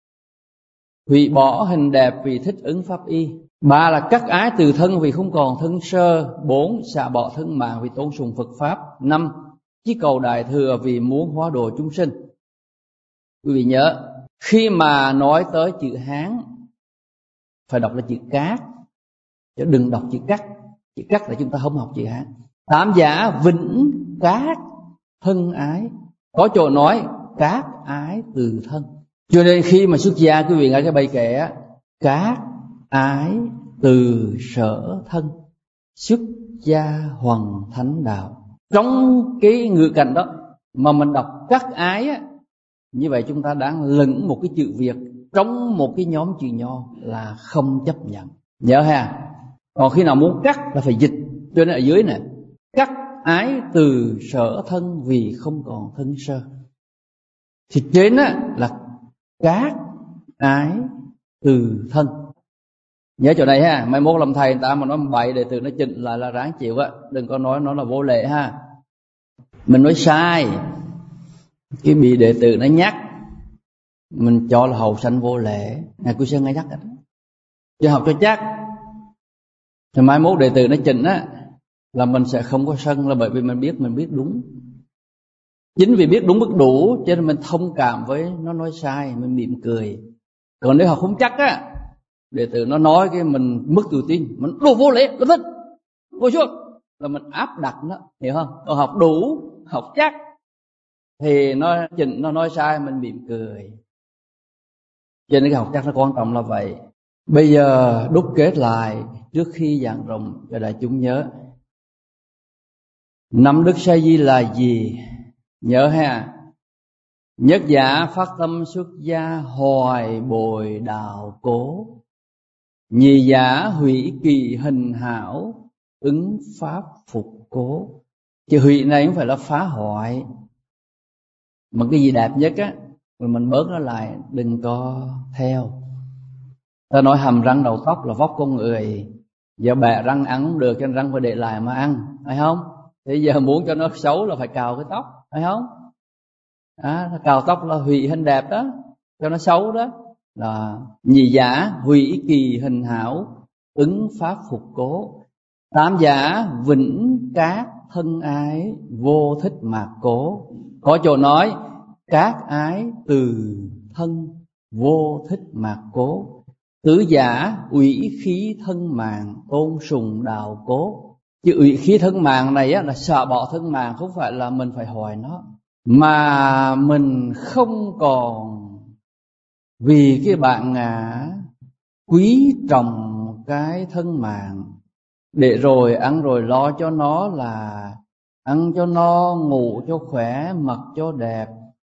hủy bỏ hình đẹp vì thích ứng pháp y. Ba là cắt ái từ thân vì không còn thân sơ. Bốn xả bỏ thân mạng vì tôn sùng Phật pháp. Năm chí cầu đại thừa vì muốn hóa độ chúng sinh. Quý vị nhớ, khi mà nói tới chữ Hán phải đọc là chữ Cát, chứ đừng đọc chữ Cắt. Chữ Cắt là chúng ta không học chữ Hán. Tám giả vĩnh cát thân ái, có chỗ nói cát ái từ thân. Cho nên khi mà xuất gia, quý vị nghe cái bài kệ á, cát ái từ sở thân, xuất gia hoằng thánh đạo. Trong cái ngữ cảnh đó mà mình đọc cát ái á, như vậy chúng ta đang lẫn một cái chữ Việt trong một cái nhóm chữ Nho là không chấp nhận. Nhớ ha. Còn khi nào muốn cắt là phải dịch. Cho nên ở dưới này, cắt ái từ sở thân vì không còn thân sơ. Thì trên á là cát ái từ thân. Nhớ chỗ này ha. Mai mốt làm thầy người ta mà nói bậy đệ tử nó chỉnh lại là ráng chịu á. Đừng có nói nó là vô lệ ha. Mình nói sai, cái bị đệ tử nó nhắc, mình cho là hậu sanh vô lễ. Ngài Cư Sơn ngay nhắc đó, chứ học cho chắc. Thì mai mốt đệ tử nó chỉnh á là mình sẽ không có sân, là bởi vì mình biết đúng. Chính vì biết đúng biết đủ cho nên mình thông cảm với nó nói sai, mình mỉm cười. Còn nếu học không chắc á, đệ tử nó nói cái mình mất tự tin, mình đồ vô lễ, nó thích ngồi xuống là mình áp đặt nó, hiểu không? Còn học đủ, học chắc thì nó chỉnh, nó nói sai mình mỉm cười. Cho nên cái học chắc nó quan trọng là vậy. Bây giờ đúc kết lại trước khi giảng rộng cho đại chúng nhớ. Năm đức sa di là gì? Nhớ ha. Nhất giả phát tâm xuất gia, hoài bồi đạo cố. Nhì giả hủy kỳ hình hảo, ứng pháp phục cố. Chứ hủy này không phải là phá hoại, mà cái gì đẹp nhất á mình bớt nó lại, đừng có theo. Ta nói hàm răng đầu tóc là vóc con người, giờ bẻ răng ăn không được cho nên răng phải để lại mà ăn, phải không? Thế giờ muốn cho nó xấu là phải cào cái tóc, phải không? Cào tóc là hủy hình đẹp đó, cho nó xấu đó. Là nhị giả hủy kỳ hình hảo, ứng pháp phục cố. Tám giả vĩnh cát thân ái, vô thích mạc cố. Có chỗ nói cát ái từ thân, vô thích mạc cố. Tứ giả ủy khí thân mạng, tôn sùng đạo cố. Chứ ủy khí thân mạng này á, là xả bỏ thân mạng, không phải là mình phải hỏi nó, mà mình không còn vì cái bạn ngã quý trọng cái thân mạng, để rồi ăn rồi lo cho nó, là ăn cho no, ngủ cho khỏe, mặc cho đẹp,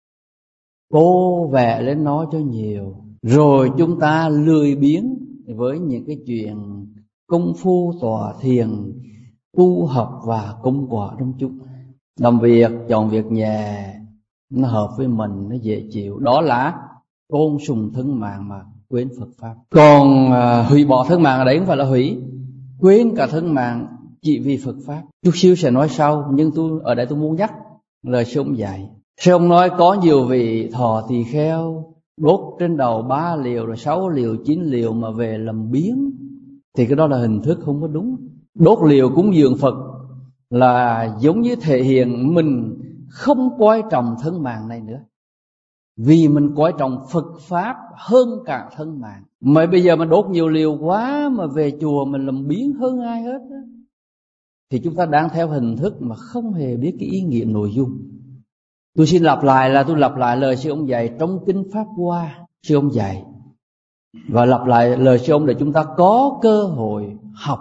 tô vẽ lên nó cho nhiều. Rồi chúng ta lười biếng với những cái chuyện công phu tọa thiền, tu học và công quả trong chúng. Làm việc, chọn việc nhẹ, nó hợp với mình, nó dễ chịu. Đó là tôn sùng thân mạng mà quên Phật Pháp. Còn hủy bỏ thân mạng ở đấy không phải là hủy, quên cả thân mạng chỉ vì Phật Pháp. Chút xíu sẽ nói sau, nhưng ở đây tôi muốn nhắc lời sư ông dạy. Sư ông nói có nhiều vị thọ tỳ kheo đốt trên đầu 3 liều, rồi 6 liều, 9 liều mà về làm biếng, thì cái đó là hình thức không có đúng. Đốt liều cúng dường Phật là giống như thể hiện mình không coi trọng thân mạng này nữa, vì mình coi trọng Phật Pháp hơn cả thân mạng. Mà bây giờ mình đốt nhiều liều quá mà về chùa mình làm biếng hơn ai hết đó, thì chúng ta đang theo hình thức mà không hề biết cái ý nghĩa nội dung. Tôi xin lặp lại lời sư ông dạy trong Kinh Pháp Hoa. Sư ông dạy và lặp lại lời sư ông để chúng ta có cơ hội học.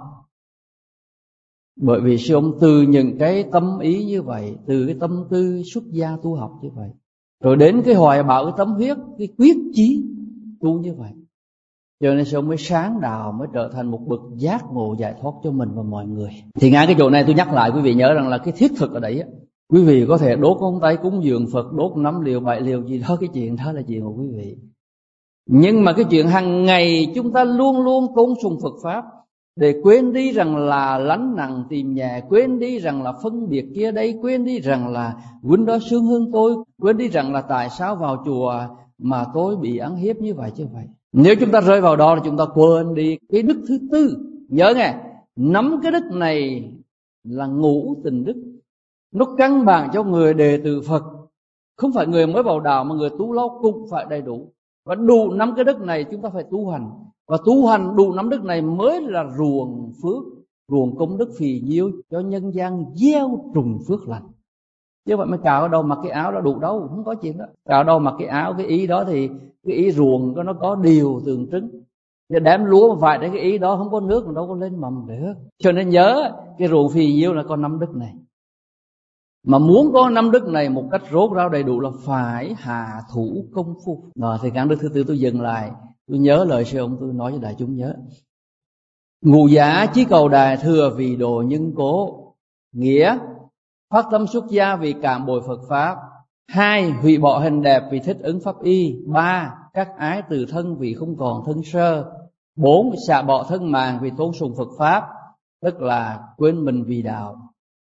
Bởi vì sư ông từ những cái tâm ý như vậy, từ cái tâm tư xuất gia tu học như vậy, rồi đến cái hoài bão, cái tâm huyết, cái quyết chí tu như vậy, cho nên sư ông mới sáng đạo, mới trở thành một bậc giác ngộ giải thoát cho mình và mọi người. Thì ngay cái chỗ này tôi nhắc lại quý vị nhớ rằng là cái thiết thực ở đấy Quý vị có thể đốt ngón tay cúng dường Phật, đốt 5 liều 7 liều gì đó, cái chuyện đó là chuyện của quý vị. Nhưng mà cái chuyện hàng ngày chúng ta luôn luôn tôn sùng Phật Pháp, để quên đi rằng là lánh nặng tìm nhẹ, quên đi rằng là phân biệt kia đây, quên đi rằng là huynh đó sướng hơn tôi, quên đi rằng là tại sao vào chùa mà tôi bị ăn hiếp như vậy chứ vậy. Nếu chúng ta rơi vào đó là chúng ta quên đi cái đức thứ tư. Nhớ nghe, 5 cái đức này là ngũ tình đức. Nó căn bản cho người đệ tử Phật, không phải người mới vào đạo mà người tu lâu cũng phải đầy đủ. Và đủ 5 cái đức này chúng ta phải tu hành. Và tu hành đủ 5 đức này mới là ruộng phước, ruộng công đức phì nhiêu cho nhân gian gieo trùng phước lành. Chứ vậy mới cạo đầu mặc cái áo đó đủ đâu, không có chuyện đó. Cạo đầu mặc cái áo, cái ý đó thì cái ý ruộng nó có điều tượng trưng. Nếu đem lúa mà phải đến cái ý đó không có nước, đâu có lên mầm được. Cho nên nhớ cái ruộng phì nhiêu là có 5 đức này. Mà muốn có 5 đức này một cách rốt ráo đầy đủ là phải hạ thủ công phu. Rồi thì cái đức thứ tư tôi dừng lại, tôi nhớ lời sư ông tôi nói cho đại chúng nhớ. Ngụ giả chí cầu đài thừa vì đồ nhân cố. Nghĩa phát tâm xuất gia vì cảm bồi Phật Pháp. 2. Hủy bỏ hình đẹp vì thích ứng pháp y. 3. Cắt ái từ thân vì không còn thân sơ. 4. Xả bỏ thân màng vì tôn sùng Phật Pháp, tức là quên mình vì đạo.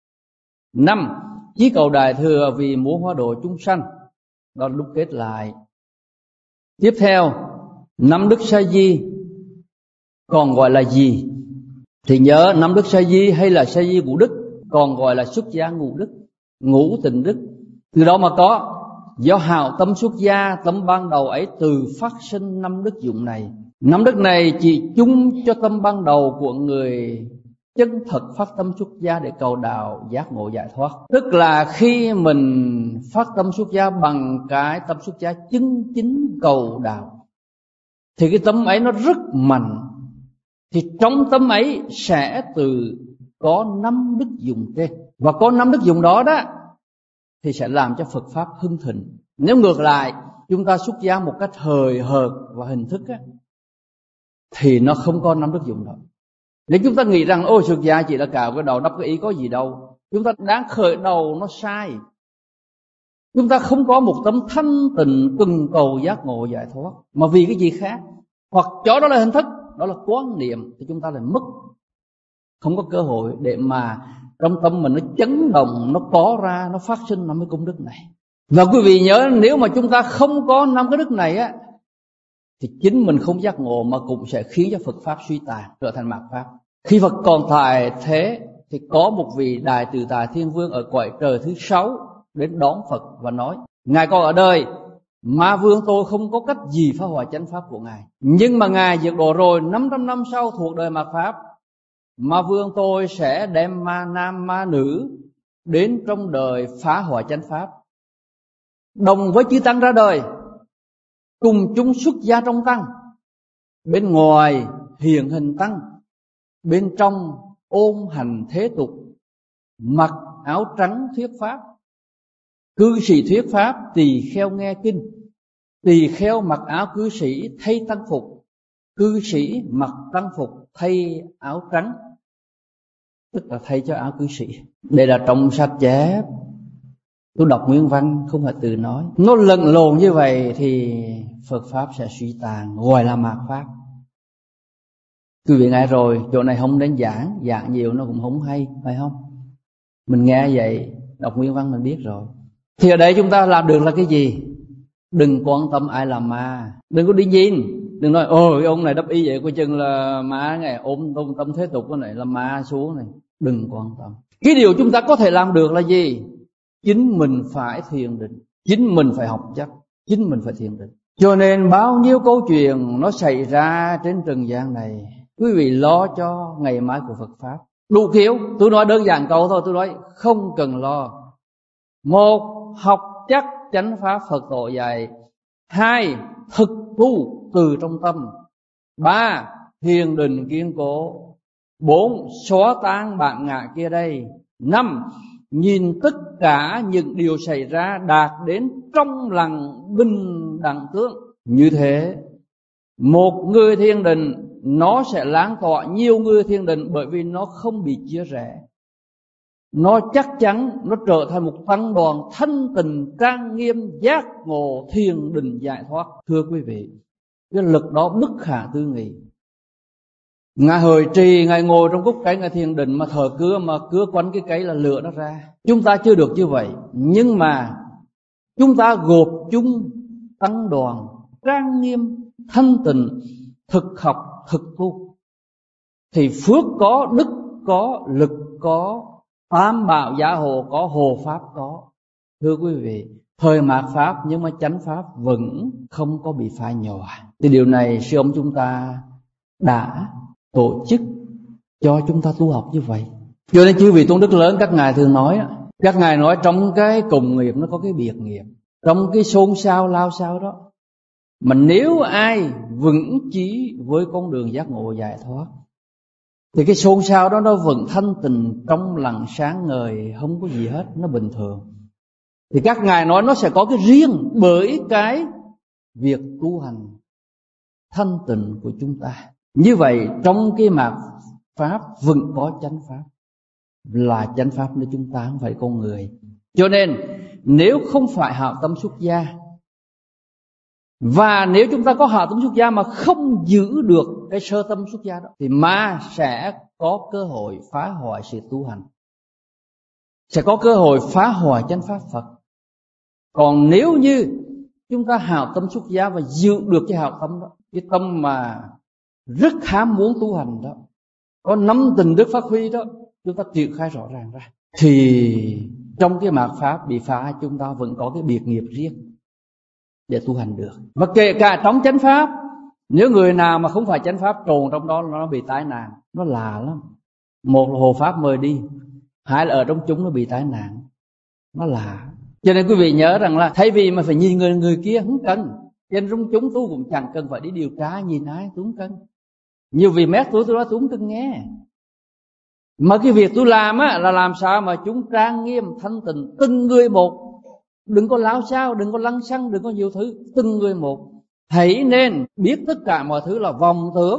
5. Chí cầu đài thừa vì muốn hóa độ chúng sanh. Đó đúc kết lại. Tiếp theo, 5 đức sa di còn gọi là gì? Thì nhớ 5 đức sa di hay là sa di ngũ đức còn gọi là xuất gia ngũ đức, ngũ tình đức. Từ đó mà có, do hào tâm xuất gia, tâm ban đầu ấy từ phát sinh 5 đức dụng này. 5 đức này chỉ chung cho tâm ban đầu của người chân thật phát tâm xuất gia để cầu đạo giác ngộ giải thoát. Tức là khi mình phát tâm xuất gia bằng cái tâm xuất gia chân chính cầu đạo, thì cái tâm ấy nó rất mạnh. Thì trong tâm ấy sẽ có 5 đức dụng trên. Và có 5 đức dụng đó thì sẽ làm cho Phật Pháp hưng thịnh. Nếu ngược lại chúng ta xuất gia một cách hời hợt và hình thức thì nó không có 5 đức dụng đó. Nếu chúng ta nghĩ rằng ôi xuất gia chỉ là cạo cái đầu đắp cái ý có gì đâu, chúng ta đang khởi đầu nó sai. Chúng ta không có một tấm thanh tịnh cần cầu giác ngộ giải thoát, mà vì cái gì khác, hoặc cho đó là hình thức, đó là quán niệm, thì chúng ta lại mất, không có cơ hội để mà trong tâm mình nó chấn động, nó có ra, nó phát sinh 5 cái công đức này. Và quý vị nhớ, nếu mà chúng ta không có 5 cái đức này thì chính mình không giác ngộ, mà cũng sẽ khiến cho Phật Pháp suy tàn, trở thành mạt Pháp. Khi Phật còn tại thế thì có một vị Đại Từ Tại Thiên Vương ở cõi trời thứ 6 đến đón Phật và nói: Ngài còn ở đời, Ma Vương tôi không có cách gì phá hoại chánh pháp của Ngài. Nhưng mà Ngài diệt độ rồi, 500 năm sau thuộc đời mạt Pháp, Ma Vương tôi sẽ đem ma nam ma nữ đến trong đời phá hoại chánh pháp. Đồng với chư tăng ra đời, cùng chúng xuất gia trong tăng, bên ngoài hiện hình tăng, bên trong ôn hành thế tục, mặc áo trắng thuyết pháp. Cư sĩ thuyết pháp, tỳ kheo nghe kinh. Tỳ kheo mặc áo cư sĩ thay tăng phục, cư sĩ mặc tăng phục thay áo trắng, tức là thay cho áo cư sĩ. Đây là trong sách chép, tôi đọc nguyên văn không phải từ nói. Nó lẫn lộn như vậy thì Phật Pháp sẽ suy tàn, gọi là mạt Pháp. Quý vị nghe rồi, chỗ này không đến giảng nhiều nó cũng không hay, phải không? Mình nghe vậy, đọc nguyên văn mình biết rồi. Thì ở đây chúng ta làm được là cái gì? Đừng quan tâm ai là ma, đừng có đi nhìn, đừng nói ôi ông này đắp y vậy coi chừng là ma, ngày ôm tâm thế tục cái này là ma xuống này. Đừng quan tâm. Cái điều chúng ta có thể làm được là gì? Chính mình phải thiền định, chính mình phải học chắc, chính mình phải thiền định. Cho nên bao nhiêu câu chuyện nó xảy ra trên trần gian này, quý vị lo cho ngày mai của Phật Pháp đủ kiểu. Tôi nói đơn giản câu thôi, tôi nói không cần lo. 1. Học chắc chánh pháp Phật tổ dạy. 2. Thực tu từ trong tâm. 3. Thiền định kiên cố. 4. Xóa tan bản ngã kia đây. 5. Nhìn tất cả những điều xảy ra đạt đến trong lặng bình đẳng tướng. Như thế, một người thiền định nó sẽ lan tỏa nhiều người thiền định, bởi vì nó không bị chia rẽ. nó chắc chắn nó trở thành một tăng đoàn thanh tịnh trang nghiêm giác ngộ thiền định giải thoát. Thưa quý vị, cái lực đó bất khả tư nghị. Ngài hồi trì, Ngài ngồi trong gốc cây, Ngài thiền định mà thở cưa, mà cưa quanh cái cây là lửa nó ra. Chúng ta chưa được như vậy, nhưng mà chúng ta gộp chung tăng đoàn trang nghiêm thanh tịnh, thực học thực tu, thì phước có, đức có, lực có, tam bảo gia hộ có, hộ pháp có. Thưa quý vị, thời mạt pháp nhưng mà chánh pháp vẫn không có bị phai nhòa. Thì điều này sư ông chúng ta đã tổ chức cho chúng ta tu học như vậy. Cho nên chư vị tôn đức lớn các ngài thường nói, các ngài nói trong cái cùng nghiệp nó có cái biệt nghiệp, trong cái xôn xao lao xao đó, mà nếu ai vững chí với con đường giác ngộ giải thoát thì cái xôn xao đó nó vẫn thanh tịnh, trong lặng sáng ngời, không có gì hết, nó bình thường. Thì các ngài nói nó sẽ có cái riêng bởi cái việc tu hành thanh tịnh của chúng ta. Như vậy trong cái mạt pháp vẫn có chánh pháp, là chánh pháp nơi chúng ta, không phải con người. Cho nên nếu không phải hảo tâm xuất gia, và nếu chúng ta có hảo tâm xuất gia mà không giữ được cái sơ tâm xuất gia đó, thì ma sẽ có cơ hội phá hoại sự tu hành, sẽ có cơ hội phá hoại chánh pháp Phật. Còn nếu như chúng ta hảo tâm xuất gia và giữ được cái hảo tâm đó, cái tâm mà rất ham muốn tu hành đó, có năm tình đức phát huy đó, chúng ta triển khai rõ ràng ra, thì trong cái mạt pháp bị phá, chúng ta vẫn có cái biệt nghiệp riêng để tu hành được. Và kể cả trong chánh pháp, nếu người nào mà không phải chánh pháp trồn trong đó, nó bị tai nạn, nó lạ lắm. Một là hộ pháp mời đi, hai là ở trong chúng nó bị tai nạn, nó lạ. Cho nên quý vị nhớ rằng là thay vì mà phải nhìn người kia, không cần. Trên trong chúng tôi cũng chẳng cần phải đi điều tra nhìn ai, tôi không cần. Nhiều vị mét tôi nói tôi không cần nghe. Mà cái việc tôi làm á là làm sao mà chúng trang nghiêm thanh tịnh từng người một. Đừng có láo xao, đừng có lăng xăng, đừng có nhiều thứ, từng người một. Hãy nên biết tất cả mọi thứ là vọng tưởng.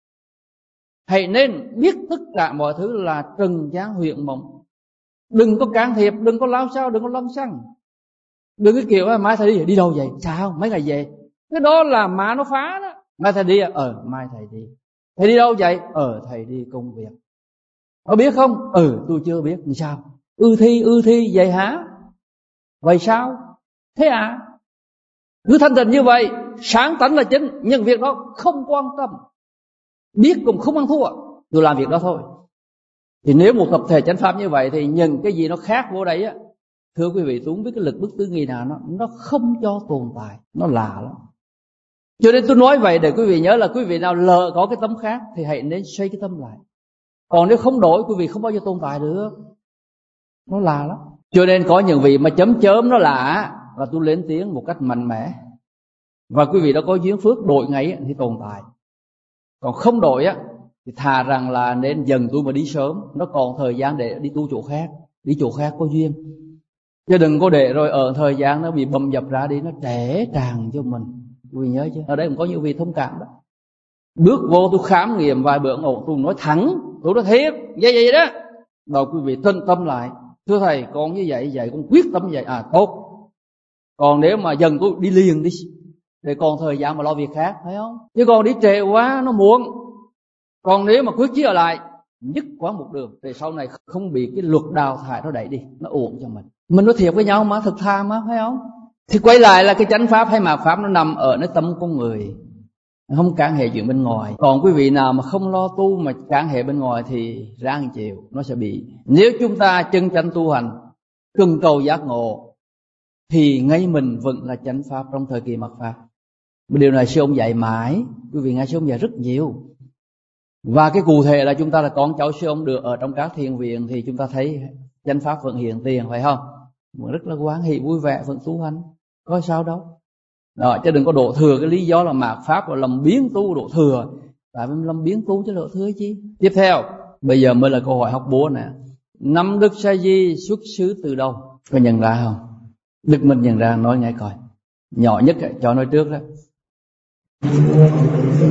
Hãy nên biết tất cả mọi thứ là trần gian huyễn mộng. Đừng có can thiệp, đừng có láo xao, đừng có lăng xăng. Đừng cái kiểu mai thầy đi đâu vậy? Sao? Mấy ngày về? Cái đó là ma nó phá đó. Mai thầy đi à? Mai thầy đi. Thầy đi đâu vậy? Thầy đi công việc. Có biết không? Tôi chưa biết. Thì sao? Ư thi vậy hả? Vậy sao? Thế à? Cứ thanh tịnh như vậy, sáng tánh là chính, nhưng việc đó không quan tâm, biết cũng không ăn thua, tôi làm việc đó thôi. Thì nếu một tập thể chánh pháp như vậy thì nhìn cái gì nó khác vô đây á, thưa quý vị, tôi không biết cái lực bất tư nghị nào nó không cho tồn tại, nó lạ lắm. Cho nên tôi nói vậy để quý vị nhớ là quý vị nào lỡ có cái tâm khác thì hãy nên xoay cái tâm lại. Còn nếu không đổi, quý vị không bao giờ tồn tại được, nó lạ lắm. Cho nên có những vị mà chớm nó lạ và tôi lên tiếng một cách mạnh mẽ, và quý vị đã có duyên phước đổi ngay thì tồn tại. Còn không đổi á thì thà rằng là nên dần tôi mà đi sớm, nó còn thời gian để đi tu chỗ khác, đi chỗ khác có duyên. Chứ đừng có để rồi ở thời gian nó bị bầm dập ra đi, nó trễ tràn cho mình. Quý vị nhớ chứ, ở đây cũng có những vị thông cảm đó. Bước vô tôi khám nghiệm vài bữa ngộ, tôi nói thẳng, tôi nói thiệt vậy đó. Rồi quý vị tinh tâm lại, thưa thầy con như vậy con quyết tâm vậy, tốt. Còn nếu mà dần tôi đi liền đi, để còn thời gian mà lo việc khác, thấy không? Chứ còn đi trễ quá nó muộn. Còn nếu mà quyết chí ở lại, nhất quá một đường, thì sau này không bị cái luật đào thải nó đẩy đi, nó ổn cho mình. Mình nói thiệt với nhau mà, thực tha mà, thấy không? Thì quay lại là cái chánh pháp hay mạt pháp nó nằm ở nơi tâm con người, không can hệ chuyện bên ngoài. Còn quý vị nào mà không lo tu mà can hệ bên ngoài thì ráng chịu, nó sẽ bị. Nếu chúng ta chân chánh tu hành, cần cầu giác ngộ, thì ngay mình vẫn là chánh pháp trong thời kỳ mạt pháp. Điều này sư ông dạy mãi, quý vị nghe sư ông dạy rất nhiều. Và cái cụ thể là chúng ta là con cháu sư ông được ở trong các thiền viện, thì chúng ta thấy chánh pháp vẫn hiện tiền, phải không? Vẫn rất là hoan hỷ vui vẻ, vẫn tu hành, có sao đâu. Đó, chứ đừng có đổ thừa cái lý do là mạt pháp và làm biến tu đổ thừa. Tại vì làm biến tu chứ đổ thừa chi. Tiếp theo, bây giờ mới là câu hỏi học búa nè. Năm đức sa di xuất xứ từ đâu? Có nhận ra không? Đức mình nhận ra, nói ngay coi. Nhỏ nhất cho nói trước đó.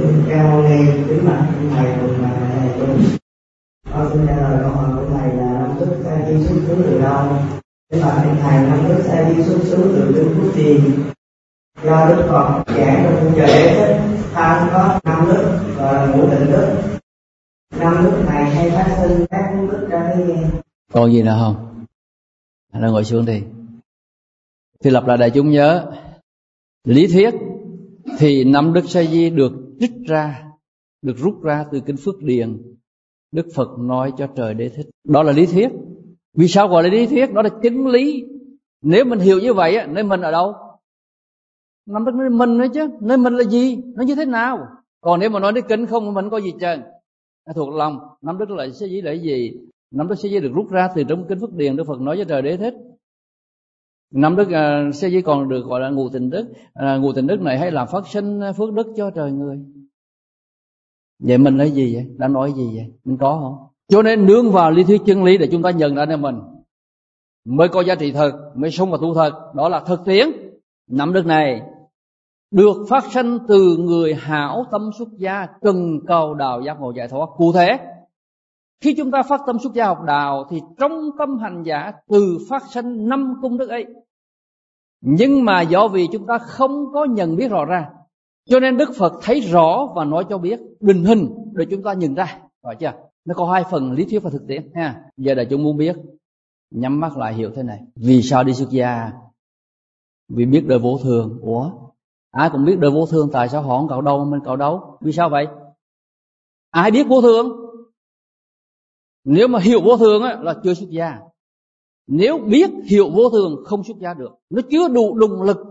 Cao lên, kính bạch thầy cùng thầy. Con xin trả lời câu hỏi của thầy là năm đức sa di xuất xứ từ đâu? Thế mà thầy, năm đức sa di xuất xứ từ Đức Phước Điền, do Đức Phật giảng trong khung giờ Đế Thích. Ta có năm đức và ngũ tịnh đức. Năm đức này hay phát sinh các đức ra thế gian. Còn gì nữa không? Nó ngồi xuống đi. Thì lặp lại đại chúng nhớ, lý thuyết thì năm đức sa di được trích ra, được rút ra từ kinh Phước Điền. Đức Phật nói cho trời Đế Thích. Đó là lý thuyết. Vì sao gọi là lý thuyết? Đó là chứng lý. Nếu mình hiểu như vậy, nơi mình ở đâu? Năm đức nơi mình nữa chứ. Nơi mình là gì? Nó như thế nào? Còn nếu mà nói đến kinh không, mình có gì trơn? Thuộc lòng. Năm đức là sa di là gì? Năm đức sa di được rút ra từ trong kinh Phước Điền. Đức Phật nói cho trời Đế Thích. Năm đức sa di còn được gọi là ngũ tịnh đức. Ngũ tịnh đức này hay làm phát sinh phước đức cho trời người. Vậy mình là gì vậy? Đã nói gì vậy? Mình có không? Cho nên nương vào lý thuyết chân lý để chúng ta nhận ra nên mình mới có giá trị thực, mới sống và tu thật. Đó là thực tiễn. Năm đức này được phát sinh từ người hảo tâm xuất gia cần cầu đạo giác ngộ giải thoát. Cụ thể, khi chúng ta phát tâm xuất gia học đạo thì trong tâm hành giả từ phát sinh 5 cung đức ấy. Nhưng mà do vì chúng ta không có nhận biết rõ ra, cho nên Đức Phật thấy rõ và nói cho biết định hình để chúng ta nhận ra. Phải chưa? Nó có 2 phần lý thuyết và thực tiễn ha. Giờ đại chúng muốn biết, nhắm mắt lại hiểu thế này. Vì sao đi xuất gia? Vì biết đời vô thường. Ủa? Ai cũng biết đời vô thường, tại sao họ không cầu đâu mình cầu đâu? Vì sao vậy? Ai biết vô thường? Nếu mà hiểu vô thường á, là chưa xuất gia. Nếu biết hiểu vô thường không xuất gia được. Nó chưa đủ động lực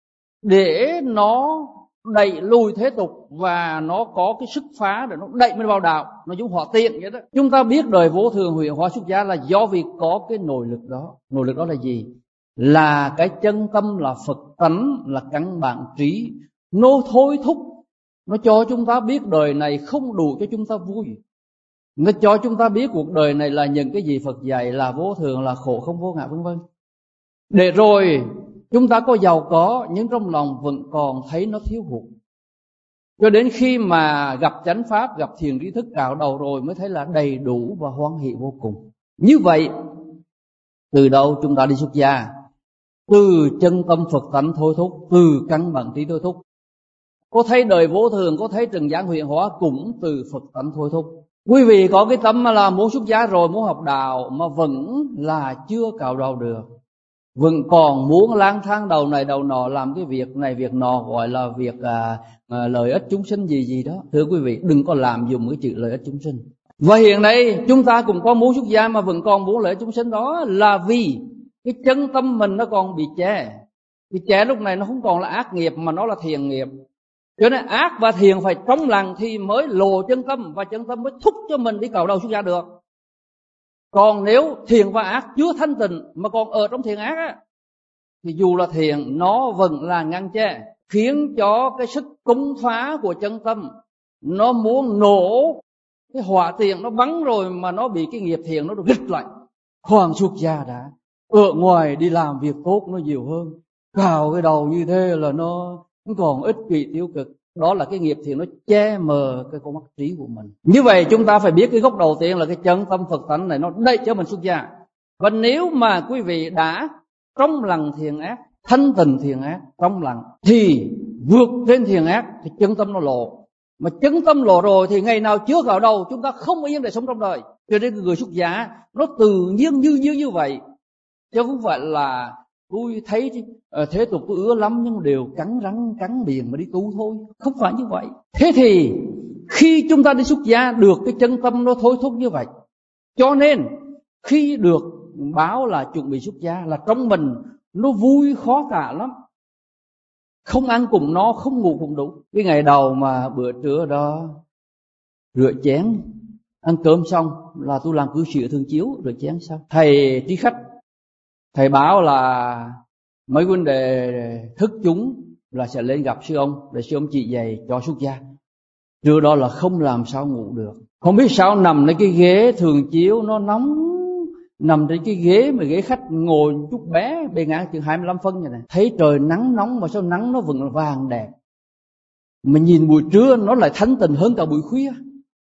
để nó đẩy lùi thế tục và nó có cái sức phá để nó đẩy mình vào đạo. Nó giống hỏa tiện vậy đó. Chúng ta biết đời vô thường huyền hóa xuất gia là do vì có cái nội lực đó. Nội lực đó là gì? Là cái chân tâm, là Phật tánh, là căn bản trí. Nó thôi thúc, nó cho chúng ta biết đời này không đủ cho chúng ta vui. Nó cho chúng ta biết cuộc đời này là những cái gì Phật dạy, là vô thường, là khổ không vô ngã, vân vân. Để rồi chúng ta có giàu có nhưng trong lòng vẫn còn thấy nó thiếu hụt. Cho đến khi mà gặp chánh pháp, gặp thiền trí thức cạo đầu rồi mới thấy là đầy đủ và hoan hỷ vô cùng. Như vậy, từ đâu chúng ta đi xuất gia? Từ chân tâm Phật tánh thôi thúc, từ căn bản trí thôi thúc. Có thấy đời vô thường, có thấy trần gian huyền hóa cũng từ Phật tánh thôi thúc. Quý vị có cái tâm là muốn xuất gia rồi, muốn học đạo mà vẫn là chưa cạo đầu được, vẫn còn muốn lang thang đầu này đầu nọ, làm cái việc này việc nọ, gọi là việc lợi ích chúng sinh gì đó. Thưa quý vị, đừng có làm dùng cái chữ lợi ích chúng sinh. Và hiện nay chúng ta cũng có muốn xuất gia mà vẫn còn muốn lợi ích chúng sinh, đó là vì cái chân tâm mình nó còn bị che. Vì che lúc này nó không còn là ác nghiệp mà nó là thiện nghiệp. Cho nên ác và thiện phải trong lành thì mới lộ chân tâm, và chân tâm mới thúc cho mình đi cầu đầu xuất gia được. Còn nếu thiện và ác chưa thanh tịnh mà còn ở trong thiện ác á, thì dù là thiện nó vẫn là ngăn che, khiến cho cái sức cúng phá của chân tâm nó muốn nổ cái hỏa tiện, nó bắn rồi mà nó bị cái nghiệp thiện nó được nghịch lại. Hoàng xuất gia đã ở ngoài đi làm việc tốt nó nhiều hơn, cào cái đầu như thế là nó còn ích kỷ tiêu cực. Đó là cái nghiệp thiện nó che mờ cái con mắt trí của mình. Như vậy chúng ta phải biết cái gốc đầu tiên là cái chân tâm Phật tánh này nó đẩy cho mình xuất gia. Và nếu mà quý vị đã trong lặng thiện ác, thanh tịnh thiện ác, trong lặng, thì vượt trên thiện ác thì chân tâm nó lộ. Mà chân tâm lộ rồi thì ngày nào chưa vào đầu chúng ta không yên để sống trong đời. Cho nên người xuất gia nó tự nhiên như vậy, chứ không phải là tôi thấy thế tục tôi ưa lắm nhưng đều cắn răng cắn miệng mà đi tu thôi. Không phải như vậy. Thế thì khi chúng ta đi xuất gia được cái chân tâm nó thôi thúc như vậy, cho nên khi được báo là chuẩn bị xuất gia là trong mình nó vui khó tả lắm. Không ăn cùng nó, không ngủ cùng đủ. Cái ngày đầu mà bữa trưa đó rửa chén, ăn cơm xong là tôi làm cư sĩ ở Thường Chiếu, rửa chén xong thầy trí khách, thầy báo là mấy vấn đề thức chúng là sẽ lên gặp sư ông để sư ông chỉ dạy cho xuất gia. Trưa đó là không làm sao ngủ được. Không biết sao nằm lên cái ghế Thường Chiếu nó nóng, nằm trên cái ghế mà ghế khách ngồi chút bé bề ngang chừng 25 phân như này. Thấy trời nắng nóng mà sao nắng nó vẫn là vàng đẹp. Mà nhìn buổi trưa nó lại thánh tình hơn cả buổi khuya.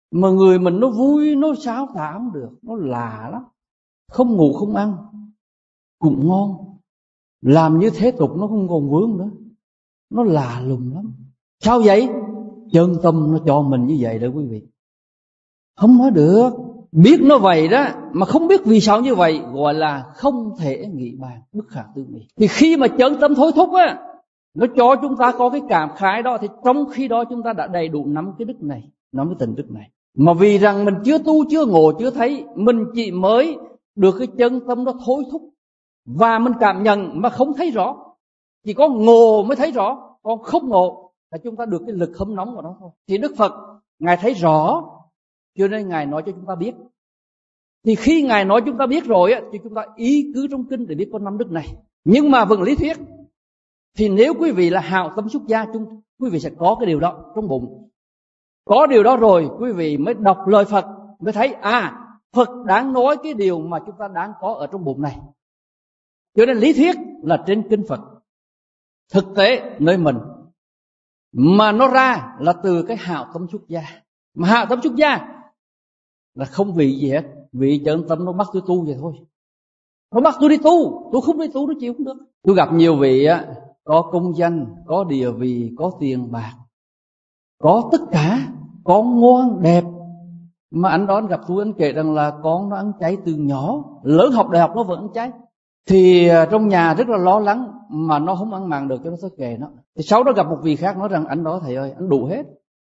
Mà người mình nó vui, nó xáo tả không được, nó lạ lắm. Không ngủ không ăn cũng ngon. Làm như thế tục nó không còn vướng nữa. Nó lạ lùng lắm. Sao vậy? Chân tâm nó cho mình như vậy đó quý vị. Không nói được. Biết nó vậy đó mà không biết vì sao như vậy, gọi là không thể nghĩ bàn, bất khả tư nghị. Thì khi mà chân tâm thối thúc á, nó cho chúng ta có cái cảm khái đó, thì trong khi đó chúng ta đã đầy đủ nắm cái đức này, nắm cái tình đức này. Mà vì rằng mình chưa tu, chưa ngộ, chưa thấy, mình chỉ mới được cái chân tâm đó thôi thúc, và mình cảm nhận mà không thấy rõ. Chỉ có ngộ mới thấy rõ, còn không ngộ là chúng ta được cái lực hâm nóng của nó thôi. Thì Đức Phật Ngài thấy rõ, cho nên Ngài nói cho chúng ta biết. Thì khi Ngài nói chúng ta biết rồi á, thì chúng ta ý cứ trong kinh để biết con năm đức này. Nhưng mà vâng lý thuyết, thì nếu quý vị là hào tâm xuất gia, quý vị sẽ có cái điều đó trong bụng. Có điều đó rồi quý vị mới đọc lời Phật, mới thấy Phật đang nói cái điều mà chúng ta đang có ở trong bụng này. Cho nên lý thuyết là trên kinh Phật, thực tế nơi mình, mà nó ra là từ cái hào tâm xuất gia. Mà hào tâm xuất gia là không vì gì hết, vì chân tâm nó bắt tôi tu vậy thôi. Nó bắt tôi đi tu, tôi không đi tu nó chịu không được. Tôi gặp nhiều vị á, có công danh, có địa vị, có tiền bạc, có tất cả, con ngoan đẹp. Mà anh đó anh gặp tôi, anh kể rằng là con nó ăn chay từ nhỏ, lớn học đại học nó vẫn ăn chay. Thì trong nhà rất là lo lắng, mà nó không ăn màng được cho nó tới kề nó. Thì sau đó gặp một vị khác nói rằng anh đó thầy ơi, anh đủ hết,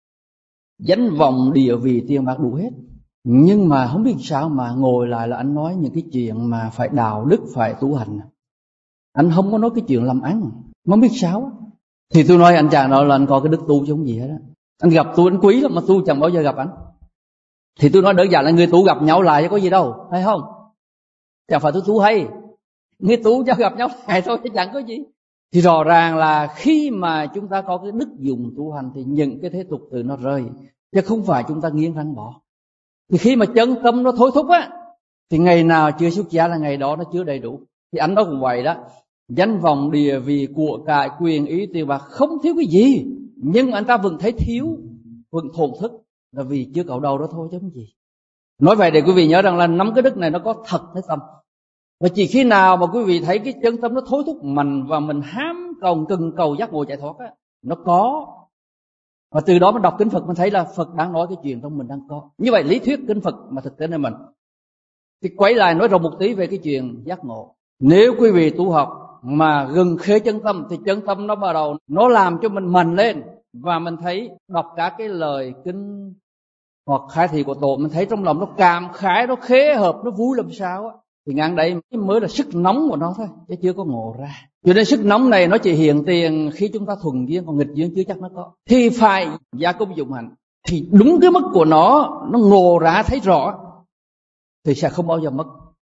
danh vọng, địa vị, tiền bạc đủ hết. Nhưng mà không biết sao mà ngồi lại là anh nói những cái chuyện mà phải đạo đức, phải tu hành. Anh không có nói cái chuyện làm ăn, không biết sao. Thì tôi nói anh chàng đó là anh có cái đức tu chứ không gì hết á. Anh gặp tôi anh quý lắm mà tôi chẳng bao giờ gặp anh. Thì tôi nói đơn giản là người tu gặp nhau lại chứ có gì đâu, hay không? Chẳng phải tôi tu hay, người tu cho gặp nhau lại thôi chứ chẳng có gì. Thì rõ ràng là khi mà chúng ta có cái đức dùng tu hành thì những cái thế tục từ nó rơi, chứ không phải chúng ta nghiêng răng bỏ. Thì khi mà chân tâm nó thối thúc á, thì ngày nào chưa xuất gia là ngày đó nó chưa đầy đủ. Thì anh đó cũng vậy đó, danh vọng, địa vị, của cải, quyền ý, tiền bạc không thiếu cái gì, nhưng anh ta vẫn thấy thiếu, vẫn thổn thức, là vì chưa cạo đầu đó thôi chứ không gì. Nói vậy để quý vị nhớ rằng là 5 cái đức này nó có thậtในtâm. Và chỉ khi nào mà quý vị thấy cái chân tâm nó thối thúc mình, và mình hám cầu, cần cầu giác ngộ giải thoát á, nó có. Và từ đó mình đọc kinh Phật mình thấy là Phật đang nói cái chuyện trong mình đang có. Như vậy lý thuyết kinh Phật mà thực tế nơi mình. Thì quay lại nói rộng một tí về cái chuyện giác ngộ. Nếu quý vị tu học mà gần khế chân tâm, thì chân tâm nó bắt đầu nó làm cho mình mạnh lên. Và mình thấy đọc cả cái lời kinh hoặc khai thị của Tổ, mình thấy trong lòng nó cảm khái, nó khế hợp, nó vui làm sao á. Thì ngang đây mới là sức nóng của nó thôi, chứ chưa có ngộ ra. Cho nên sức nóng này nó chỉ hiện tiền khi chúng ta thuần duyên, còn nghịch duyên chưa chắc nó có. Thì phải gia công dụng hạnh, thì đúng cái mức của nó ngộ ra thấy rõ, thì sẽ không bao giờ mất.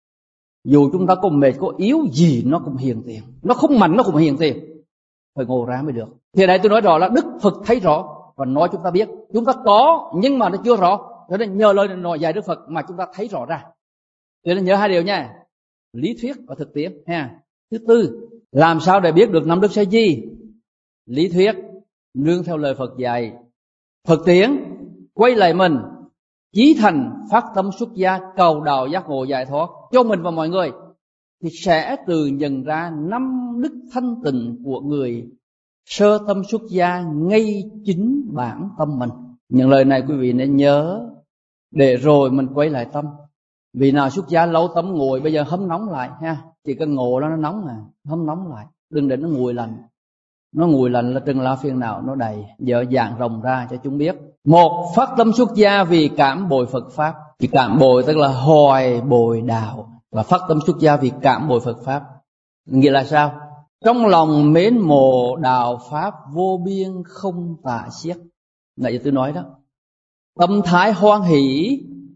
Dù chúng ta có mệt, có yếu gì nó cũng hiện tiền, nó không mạnh nó cũng hiện tiền, phải ngộ ra mới được. Thì đây tôi nói rõ là Đức Phật thấy rõ và nói chúng ta biết. Chúng ta có nhưng mà nó chưa rõ, cho nên nhờ lời nói dạy Đức Phật mà chúng ta thấy rõ ra. Cho nên nhớ hai điều nha, lý thuyết và thực tiễn ha. Thứ tư, làm sao để biết được 5 đức sẽ gì? Lý thuyết nương theo lời Phật dạy, thực tiễn quay lại mình, chí thành phát tâm xuất gia cầu đạo giác ngộ giải thoát cho mình và mọi người, thì sẽ từ nhận ra 5 đức thanh tịnh của người sơ tâm xuất gia ngay chính bản tâm mình. Những lời này quý vị nên nhớ để rồi mình quay lại tâm. Vì nào xuất gia lâu tâm nguội, bây giờ hâm nóng lại ha. Chỉ cần ngộ nó nóng hâm nóng lại, đừng để nó nguội lạnh. Nó nguội lạnh là trừng la phiền não nó đầy. Giờ dạng rộng ra cho chúng biết. Một, phát tâm xuất gia vì cảm bội Phật Pháp. Thì cảm bội tức là hoài bội đạo. Và phát tâm xuất gia vì cảm bội Phật Pháp, nghĩa là sao? Trong lòng mến mộ đạo Pháp vô biên không tả xiết. Nãy giờ tôi nói đó. Tâm thái hoan hỷ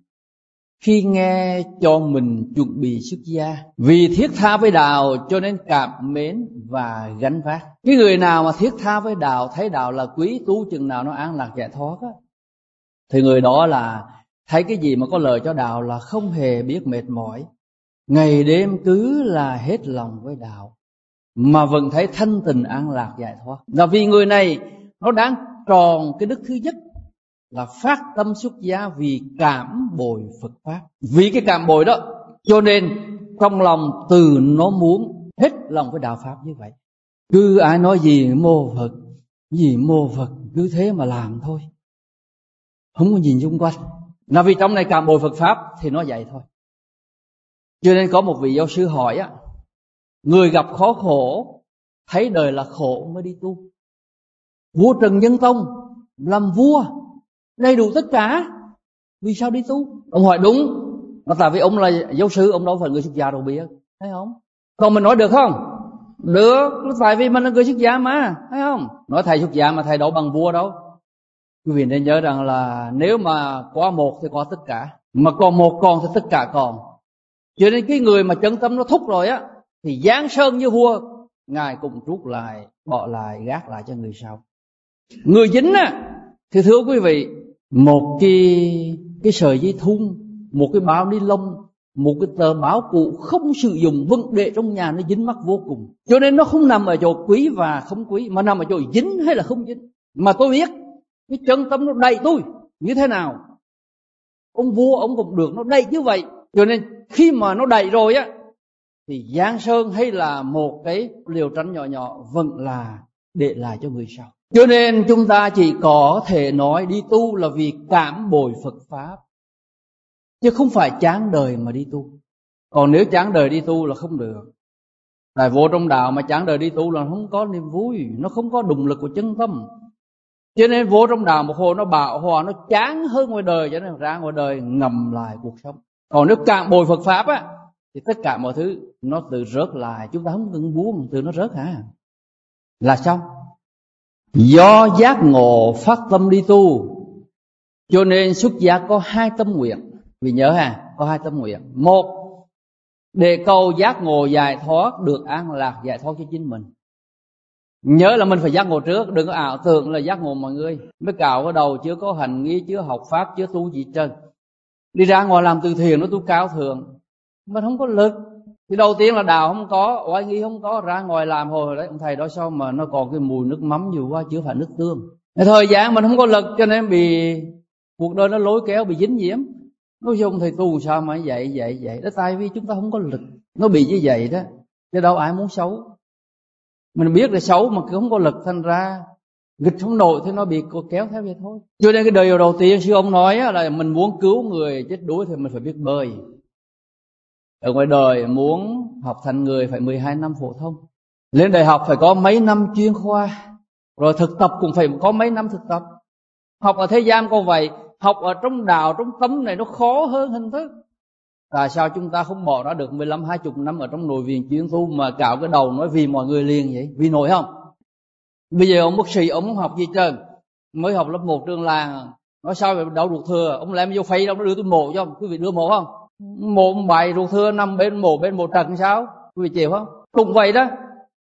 khi nghe cho mình chuẩn bị xuất gia, vì thiết tha với đạo cho nên cảm mến và gánh vác. Cái người nào mà thiết tha với đạo, thấy đạo là quý, tu chừng nào nó an lạc giải thoát á, thì người đó là thấy cái gì mà có lợi cho đạo là không hề biết mệt mỏi, ngày đêm cứ là hết lòng với đạo, mà vẫn thấy thanh tịnh an lạc giải thoát. Là vì người này nó đang tròn cái đức thứ nhất là phát tâm xuất gia vì cảm bồi Phật Pháp. Vì cái cảm bồi đó cho nên trong lòng từ nó muốn hết lòng với đạo Pháp như vậy. Cứ ai nói gì mô Phật, gì mô Phật, cứ thế mà làm thôi, không có nhìn xung quanh. Là vì trong này cảm bồi Phật Pháp thì nó vậy thôi. Cho nên có một vị giáo sư hỏi á, người gặp khó khổ, thấy đời là khổ mới đi tu. Vua Trần Nhân Tông làm vua đầy đủ tất cả, vì sao đi tu? Ông hỏi đúng, mà tại vì ông là giáo sư, ông đâu phải người xuất gia đâu biết, thấy không? Còn mình nói được không? Được, tại vì mình là người xuất gia mà, thấy không? Nói thầy xuất gia mà thầy đâu bằng vua đâu. Quý vị nên nhớ rằng là nếu mà có một thì có tất cả, mà còn một còn thì tất cả còn. Cho nên cái người mà chân tâm nó thúc rồi á, thì giáng sơn như vua, Ngài cũng rút lại, bỏ lại, gác lại cho người sau. Người dính á, thì thưa quý vị, một cái sợi dây thun, một cái bao ni lông, một cái tờ báo cũ không sử dụng vẫn để trong nhà, nó dính mắc vô cùng. Cho nên nó không nằm ở chỗ quý và không quý, mà nằm ở chỗ dính hay là không dính. Mà tôi biết cái chân tâm nó đầy tôi như thế nào, ông vua ông cũng được nó đầy như vậy. Cho nên khi mà nó đầy rồi á, thì giang sơn hay là một cái liều tranh nhỏ nhỏ vẫn là để lại cho người sau. Cho nên chúng ta chỉ có thể nói đi tu là vì cảm bồi Phật Pháp, chứ không phải chán đời mà đi tu. Còn nếu chán đời đi tu là không được. Tại vô trong đạo mà chán đời đi tu là không có niềm vui, nó không có động lực của chân tâm. Cho nên vô trong đạo một hồi nó bạo hòa, nó chán hơn ngoài đời, cho nên ra ngoài đời ngầm lại cuộc sống. Còn nếu cảm bồi Phật Pháp á, thì tất cả mọi thứ nó tự rớt lại, chúng ta không cần buông, tự nó rớt hả? Là xong. Do giác ngộ phát tâm đi tu, cho nên xuất gia có 2 tâm nguyện. Vì nhớ ha, có 2 tâm nguyện. Một, để cầu giác ngộ giải thoát, được an lạc giải thoát cho chính mình. Nhớ là mình phải giác ngộ trước, đừng có ảo tưởng là giác ngộ mọi người. Mới cạo cái đầu, chưa có hành nghi, chưa học Pháp, chưa tu gì trơn. Đi ra ngoài làm từ thiện nó tu cao thượng, mình không có lực. Thì đầu tiên là đạo không có, oai nghi không có, ra ngoài làm hồi đấy ông thầy đó sao mà nó còn cái mùi nước mắm nhiều quá, chứ phải nước tương. Thời gian mình không có lực, cho nên bị cuộc đời nó lối kéo, bị dính nhiễm. Nói chung thầy tu sao mà vậy. Đó tại vì chúng ta không có lực, nó bị như vậy đó. Chứ đâu ai muốn xấu. Mình biết là xấu mà không có lực, thành ra nghịch không nổi thì nó bị kéo theo vậy thôi. Cho nên cái đời đầu tiên sư ông nói là mình muốn cứu người chết đuối thì mình phải biết bơi. Ở ngoài đời muốn học thành người phải 12 năm phổ thông, lên đại học phải có mấy năm chuyên khoa, rồi thực tập cũng phải có mấy năm thực tập. Học ở thế gian có vậy, học ở trong đạo, trong tâm này nó khó hơn hình thức. Tại sao chúng ta không bỏ ra được 15-20 năm ở trong nội viện chuyên tu mà cạo cái đầu nói vì mọi người liền vậy? Vì nổi không? Bây giờ ông bác sĩ ông không học gì trơn, mới học lớp 1 trường làng, nói sao về đau ruột thừa, ông làm vô phay đâu, nó đưa tôi mổ cho. Quý vị đưa mổ không? Mổ bài ruột thừa nằm bên mổ trần sao? Quý vị chịu không? Cũng vậy đó.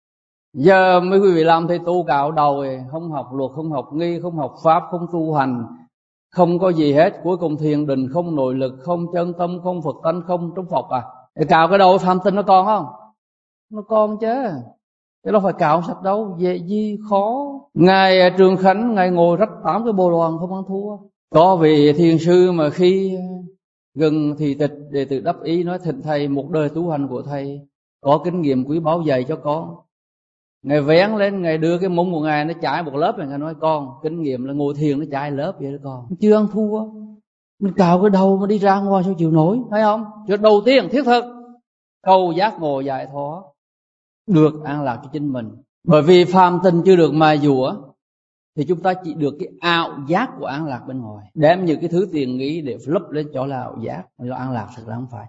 Giờ mấy quý vị làm thầy tu cạo đầu rồi, không học luật, không học nghi, không học Pháp, không tu hành, không có gì hết. Cuối cùng thiền định, không nội lực, không chân tâm, không Phật tánh, không trúng Phật à? Để cạo cái đầu phạm tinh nó còn không? Nó còn chứ. Chứ đâu phải cạo sạch đâu, về gì khó. Ngài Trường Khánh, Ngài ngồi rách 8 cái bồ đoàn không ăn thua. Có vị thiền sư mà khi gần thì tịch đệ tử đáp ý nói: thỉnh thầy, một đời tu hành của thầy có kinh nghiệm quý báu dạy cho con. Ngài vén lên, Ngài đưa cái mông của Ngài nó trải một lớp này, Ngài nói: con kinh nghiệm là ngồi thiền nó trải lớp vậy đó con, chưa ăn thua. Mình cạo cái đầu mà đi ra ngoài sao chịu nổi, thấy không? Chuyện đầu tiên thiết thực cầu giác ngộ giải thoát, được an lạc cho chính mình. Bởi vì phàm tình chưa được mài dũa thì chúng ta chỉ được cái ảo giác của an lạc bên ngoài, đem những cái thứ tiền nghĩ để lấp lên chỗ là ảo giác, là an lạc, thật là không phải.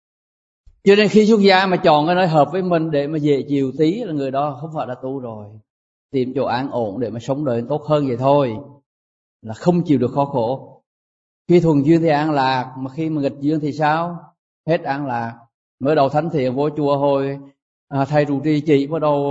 Cho nên khi xuất gia mà chọn cái nơi hợp với mình để mà dễ chịu tí là người đó không phải là tu rồi, tìm chỗ an ổn để mà sống đời tốt hơn vậy thôi, là không chịu được khó khổ. Khi thuần duyên thì an lạc, mà khi mà nghịch duyên thì sao? Hết an lạc. Mới đầu thánh thiện vô chùa hồi thầy trụ trì chỉ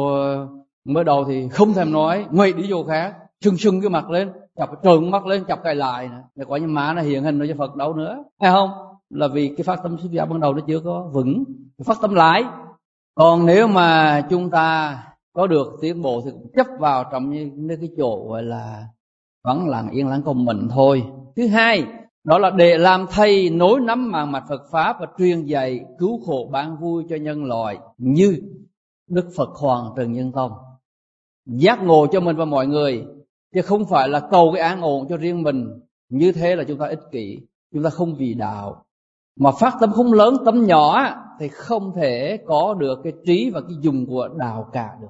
mới đầu thì không thèm nói, ngoại đi vô khác, sưng cái mặt lên, chọc trợn mắt lên, chọc cài lại để coi như má nó hiện hình cho Phật đâu nữa, hay không? Là vì cái phát tâm xuất gia ban đầu nó chưa có vững, phát tâm lại. Còn nếu mà chúng ta có được tiến bộ thì cũng chấp vào trong như cái chỗ gọi là vắng lặng yên lặng của mình thôi. Thứ hai, đó là để làm thầy nối nắm màng mạch Phật Pháp và truyền dạy cứu khổ ban vui cho nhân loại như Đức Phật Hoàng Trần Nhân Tông. Giác ngộ cho mình và mọi người, chứ không phải là cầu cái an ổn cho riêng mình. Như thế là chúng ta ích kỷ, chúng ta không vì đạo. Mà phát tâm không lớn, tâm nhỏ thì không thể có được cái trí và cái dùng của đạo cả được.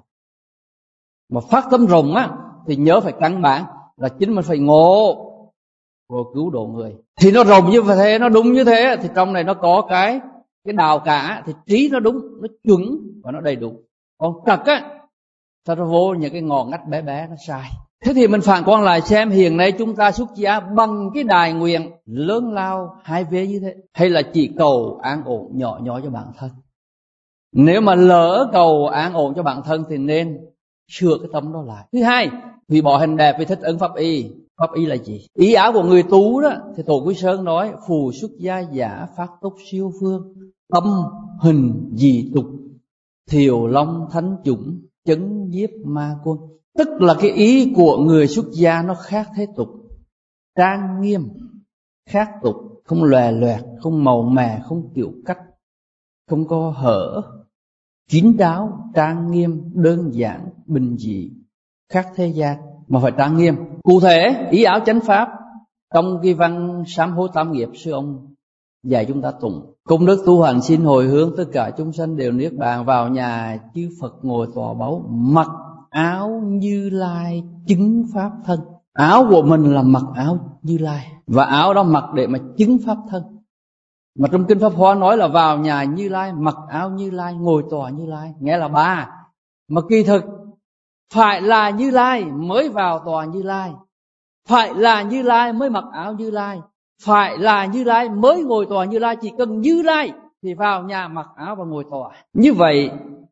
Mà phát tâm rộng thì nhớ phải căn bản là chính mình phải ngộ rồi cứu độ người. Thì nó rộng như thế, nó đúng như thế, thì trong này nó có cái đạo cả, thì trí nó đúng, nó chuẩn và nó đầy đủ. Còn trật sao nó vô những cái ngọn ngách bé bé, nó sai. Thế thì mình phản quan lại xem hiện nay chúng ta xuất gia bằng cái đài nguyện lớn lao hai vế như thế, hay là chỉ cầu an ổn nhỏ nhỏ cho bản thân. Nếu mà lỡ cầu an ổn cho bản thân thì nên sửa cái tâm đó lại. Thứ hai, hủy bỏ hình đẹp vì thích ứng pháp y. Pháp y là gì? Ý áo của người tu đó thì Tổ Quý Sơn nói: phù xuất gia giả phát túc siêu phương, tâm hình dị tục, thiều long thánh chủng, chấn nhiếp ma quân. Tức là cái ý của người xuất gia nó khác thế tục, trang nghiêm, khác tục, không lòe loẹt, không màu mè, không kiểu cách, không có hở, kín đáo, trang nghiêm, đơn giản, bình dị, khác thế gian mà phải trang nghiêm. Cụ thể, ý áo chánh pháp trong cái văn sám hối tam nghiệp sư ông dạy chúng ta tụng: công đức tu hành xin hồi hướng, tất cả chúng sanh đều niết bàn, vào nhà chư Phật ngồi tòa báu, mặc áo Như Lai chứng pháp thân. Áo của mình là mặc áo Như Lai, và áo đó mặc để mà chứng pháp thân. Mà trong Kinh Pháp Hoa nói là vào nhà Như Lai, mặc áo Như Lai, ngồi tòa Như Lai, nghĩa là ba. Mà kỳ thực phải là Như Lai mới vào tòa Như Lai, phải là Như Lai mới mặc áo Như Lai, phải là Như Lai mới ngồi tòa Như Lai. Chỉ cần Như Lai thì vào nhà mặc áo và ngồi tòa. Như vậy,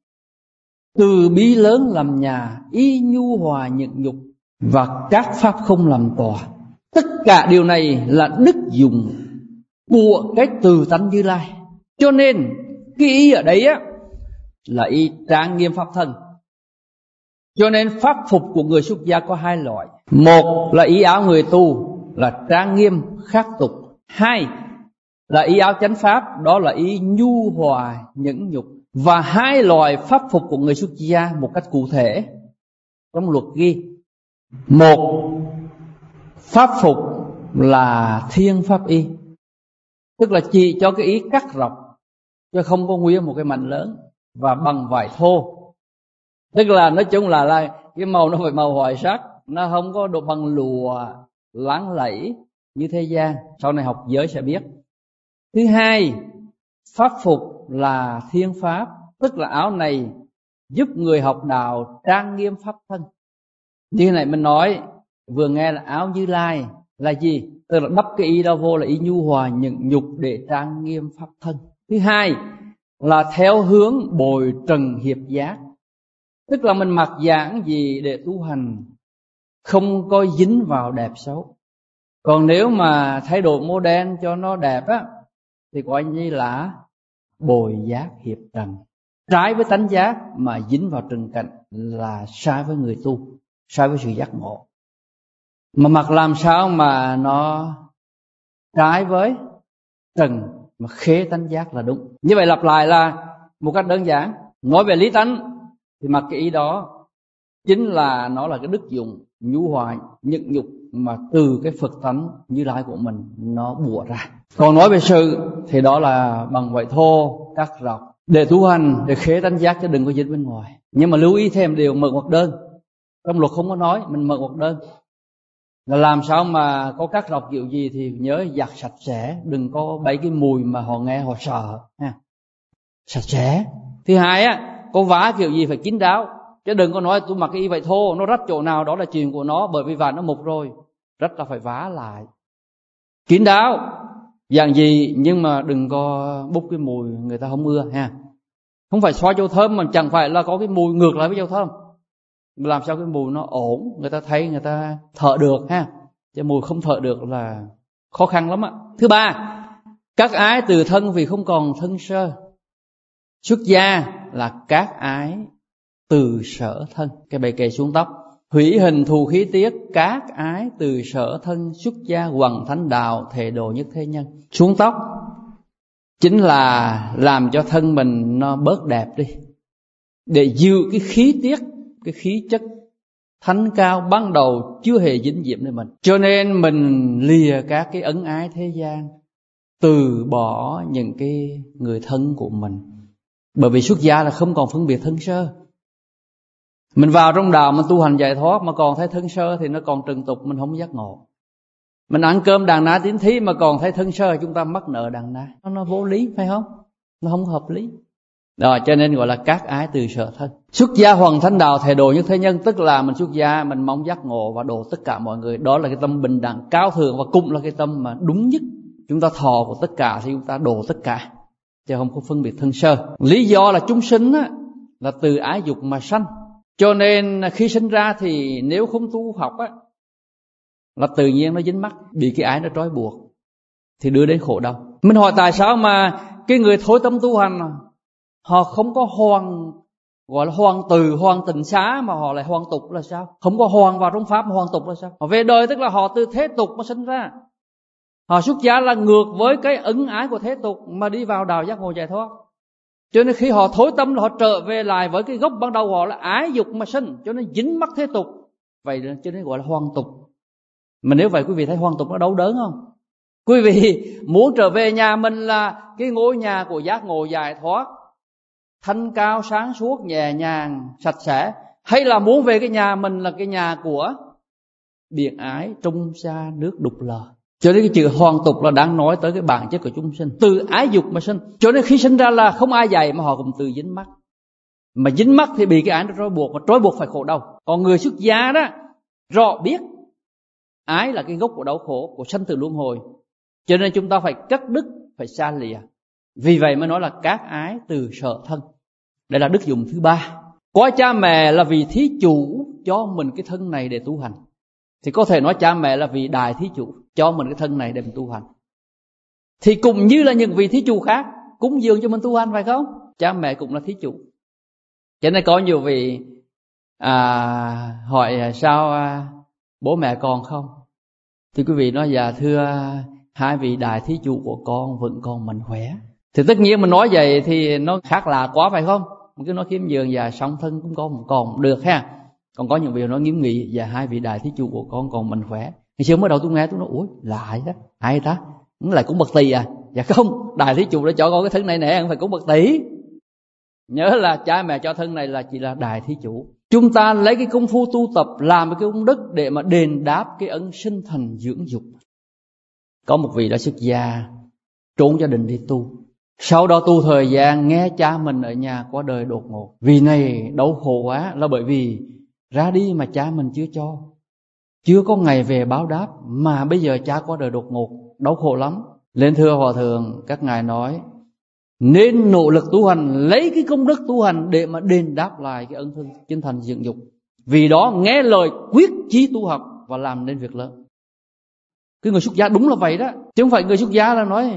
từ bi lớn làm nhà, y nhu hòa nhẫn nhục, và các pháp không làm tòa. Tất cả điều này là đức dụng của cái từ tánh Như Lai. Cho nên cái ý ở đấy là ý trang nghiêm pháp thân. Cho nên pháp phục của người xuất gia có hai loại. Một là ý áo người tu, là trang nghiêm khác tục. Hai là ý áo chánh pháp, đó là ý nhu hòa nhẫn nhục. Và hai loại pháp phục của người xuất gia một cách cụ thể trong luật ghi. Một, pháp phục là thiên pháp y, tức là chỉ cho cái ý cắt rọc, chứ không có nguyên một cái mảnh lớn, và bằng vải thô. Tức là nói chung là cái màu nó phải màu hoài sắc, nó không có độ bằng lụa láng lẫy như thế gian. Sau này học giới sẽ biết. Thứ hai, pháp phục là thiên pháp, tức là áo này giúp người học đạo trang nghiêm pháp thân. Như này mình nói vừa nghe là áo Như Lai là gì? Tức là đắp cái ý đó vô là ý nhu hòa nhẫn nhục để trang nghiêm pháp thân. Thứ hai là theo hướng bồi trần hiệp giác, tức là mình mặc giản gì để tu hành, không có dính vào đẹp xấu. Còn nếu mà thay đổi modern cho nó đẹp thì coi như là bồi giác hiệp trần, trái với tánh giác mà dính vào trần cảnh là sai với người tu, sai với sự giác ngộ. Mà mặc làm sao mà nó trái với trần mà khế tánh giác là đúng. Như vậy lặp lại là một cách đơn giản, nói về lý tánh thì mặc cái ý đó chính là nó là cái đức dụng nhu hòa nhẫn nhục mà từ cái Phật tánh Như Lai của mình nó bủa ra. Còn nói về sự thì đó là bằng vải thô cắt rọc để tu hành, để khế tánh giác, chứ đừng có dính bên ngoài. Nhưng mà lưu ý thêm điều mượn hoặc đơn. Trong luật không có nói, mình mượn hoặc đơn là làm sao mà có cắt rọc kiểu gì thì nhớ giặt sạch sẽ, đừng có bấy cái mùi mà họ nghe họ sợ ha. Sạch sẽ. Thứ hai có vá kiểu gì phải kín đáo, chứ đừng có nói tôi mặc cái y vậy thô, nó rách chỗ nào đó là chuyện của nó, bởi vì vải nó mục rồi, rách là phải vá lại. Kín đáo, dạng gì nhưng mà đừng có bốc cái mùi người ta không ưa ha. Không phải xoa dầu thơm mà chẳng phải là có cái mùi ngược lại với dầu thơm. Làm sao cái mùi nó ổn, người ta thấy người ta thở được ha. Chứ mùi không thở được là khó khăn lắm ạ. Thứ ba, các ái từ thân vì không còn thân sơ. Xuất gia là các ái từ sở thân. Cái bài kệ xuống tóc. hủy hình thù khí tiết, các ái từ sở thân, xuất gia hoằng thánh đạo, thệ độ nhất thế nhân. Xuống tóc chính là làm cho thân mình nó bớt đẹp đi, để giữ cái khí tiết, cái khí chất thánh cao ban đầu chưa hề dính nhiễm đến mình. Cho nên mình lìa các cái ân ái thế gian, từ bỏ những cái người thân của mình. Bởi vì xuất gia là không còn phân biệt thân sơ. Mình vào trong đạo mình tu hành giải thoát mà còn thấy thân sơ thì nó còn trần tục, mình không giác ngộ. Mình ăn cơm đàn na tín thí mà còn thấy thân sơ, chúng ta mắc nợ đàn na, nó vô lý phải không? Nó không hợp lý. Đó, cho nên gọi là các ái từ sở thân. Xuất gia hoằng thánh đạo, thệ độ nhất thế nhân, tức là mình xuất gia mình mong giác ngộ và độ tất cả mọi người. Đó là cái tâm bình đẳng cao thượng, và cũng là cái tâm mà đúng nhất. Chúng ta thọ của tất cả thì chúng ta độ tất cả, chứ không có phân biệt thân sơ. Lý do là chúng sinh á, là từ ái dục mà sanh. Cho nên khi sinh ra thì nếu không tu học á, là tự nhiên nó dính mắc, bị cái ái nó trói buộc, thì đưa đến khổ đau. Mình hỏi tại sao mà cái người thối tâm tu hành họ không có hoàn, gọi là hoàn từ, hoàn tịnh xá, mà họ lại hoàn tục là sao? Không có hoàn vào trong pháp mà hoàn tục là sao? Họ về đời tức là họ từ thế tục mà sinh ra. Họ xuất gia là ngược với cái ân ái của thế tục mà đi vào đạo giác ngộ giải thoát. Cho nên khi họ thối tâm là họ trở về lại với cái gốc ban đầu họ là ái dục mà sinh, cho nên dính mắc thế tục. Vậy cho nên gọi là hoàn tục. Mà nếu vậy quý vị thấy hoàn tục nó đau đớn không? Quý vị muốn trở về nhà mình là cái ngôi nhà của giác ngộ giải thoát, thanh cao sáng suốt nhẹ nhàng sạch sẽ, hay là muốn về cái nhà mình là cái nhà của biển ái trung sa nước đục lờ? Cho nên cái chữ hoàn tục là đang nói tới cái bản chất của chúng sinh, từ ái dục mà sinh. Cho nên khi sinh ra là không ai dạy mà họ cũng tự dính mắc. Mà dính mắc thì bị cái ái nó trói buộc, mà trói buộc phải khổ đau. Còn người xuất gia đó rõ biết ái là cái gốc của đau khổ, của sanh tử luân hồi. Cho nên chúng ta phải cắt đứt, phải xa lìa. Vì vậy mới nói là các ái từ sở thân. Đây là đức dụng thứ ba. Coi cha mẹ là vị thí chủ cho mình cái thân này để tu hành, thì có thể nói cha mẹ là vị đại thí chủ cho mình cái thân này để mình tu hành. Thì cũng như là những vị thí chủ khác cúng dường cho mình tu hành, phải không? Cha mẹ cũng là thí chủ. Cho nên có nhiều vị hỏi sao bố mẹ còn không? Thì quý vị nói dạ thưa hai vị đại thí chủ của con vẫn còn mạnh khỏe. Thì tất nhiên mình nói vậy thì nó khác lạ quá, phải không? Mình cứ nói khiêm nhường và song thân cũng còn được ha. Còn có những vị nói nghiêm nghị và hai vị đại thí chủ của con còn mạnh khỏe. Ngày xưa mới đầu tôi nghe tôi nói ủa lạ vậy đó, ai ta? Nó lại cũng bậc tỳ à? Dạ không, đại thí chủ đã cho con cái thân này nè, không phải cũng bậc tỷ. Nhớ là cha mẹ cho thân này là chỉ là đại thí chủ. Chúng ta lấy cái công phu tu tập làm cái công đức để mà đền đáp cái ân sinh thành dưỡng dục. Có một vị đã xuất gia trốn gia đình đi tu, sau đó tu thời gian nghe cha mình ở nhà qua đời đột ngột. Vì này đau khổ quá là bởi vì ra đi mà cha mình chưa cho, chưa có ngày về báo đáp, mà bây giờ cha qua đời đột ngột, đau khổ lắm. Lên thưa hòa thượng, các ngài nói nên nỗ lực tu hành, lấy cái công đức tu hành để mà đền đáp lại cái ân chân thành dưỡng dục. Vì đó nghe lời quyết chí tu học và làm nên việc lớn. Cái người xuất gia đúng là vậy đó, chứ không phải người xuất gia là nói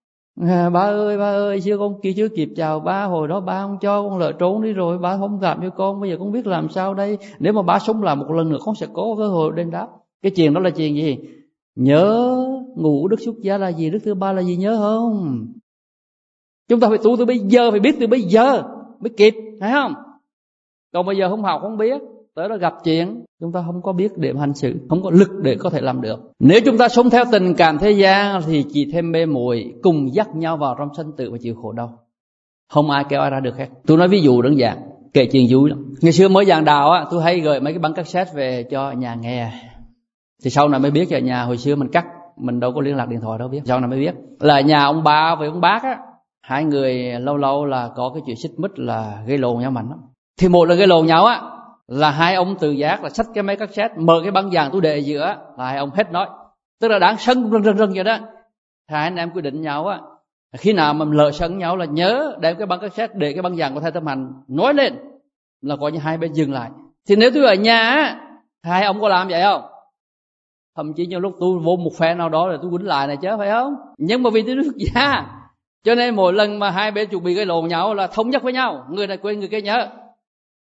ba ơi xưa con kia chưa kịp chào ba, hồi đó ba không cho con lỡ trốn đi rồi, ba không gặp cho con, bây giờ con biết làm sao đây, nếu mà ba sống lại một lần nữa con sẽ có cơ hội đền đáp. Cái chuyện đó là chuyện gì? Nhớ ngũ đức xuất gia là gì, đức thứ ba là gì nhớ không? Chúng ta phải tu từ bây giờ, phải biết từ bây giờ mới kịp, thấy không? Còn bây giờ không học không biết, tới đó gặp chuyện chúng ta không có biết để hành xử, không có lực để có thể làm được. Nếu chúng ta sống theo tình cảm thế gian thì chỉ thêm mê muội, cùng dắt nhau vào trong sanh tử và chịu khổ đau, không ai kéo ai ra được hết. Tôi nói ví dụ đơn giản, kể chuyện vui lắm. Ngày xưa mới giảng đạo á, tôi hay gửi mấy cái băng cassette về cho nhà nghe. Thì sau này mới biết ở nhà hồi xưa mình cắt, mình đâu có liên lạc điện thoại đâu biết. Sau này mới biết là nhà ông ba với ông bác á, hai người lâu lâu là có cái chuyện xích mích là gây lộn nhau mạnh lắm. Thì một là gây lộn nhau á, là hai ông tự giác là xách cái máy cassette, mở cái băng vàng tôi để ở giữa, là hai ông hết nói, tức là đáng sân rần vậy đó. Hai anh em quyết định nhau á, khi nào mà lỡ sân nhau là nhớ đem cái băng cassette, để cái băng vàng của thầy tâm hành nói lên, là coi như hai bên dừng lại. Thì nếu tôi ở nhà á, hai ông có làm vậy không? Thậm chí nhiều lúc tôi vô một phe nào đó rồi tôi quýnh lại này chứ, phải không? Nhưng mà vì tôi xuất gia, cho nên mỗi lần mà hai bên chuẩn bị gây lộn nhau là thống nhất với nhau, người này quên người kia nhớ.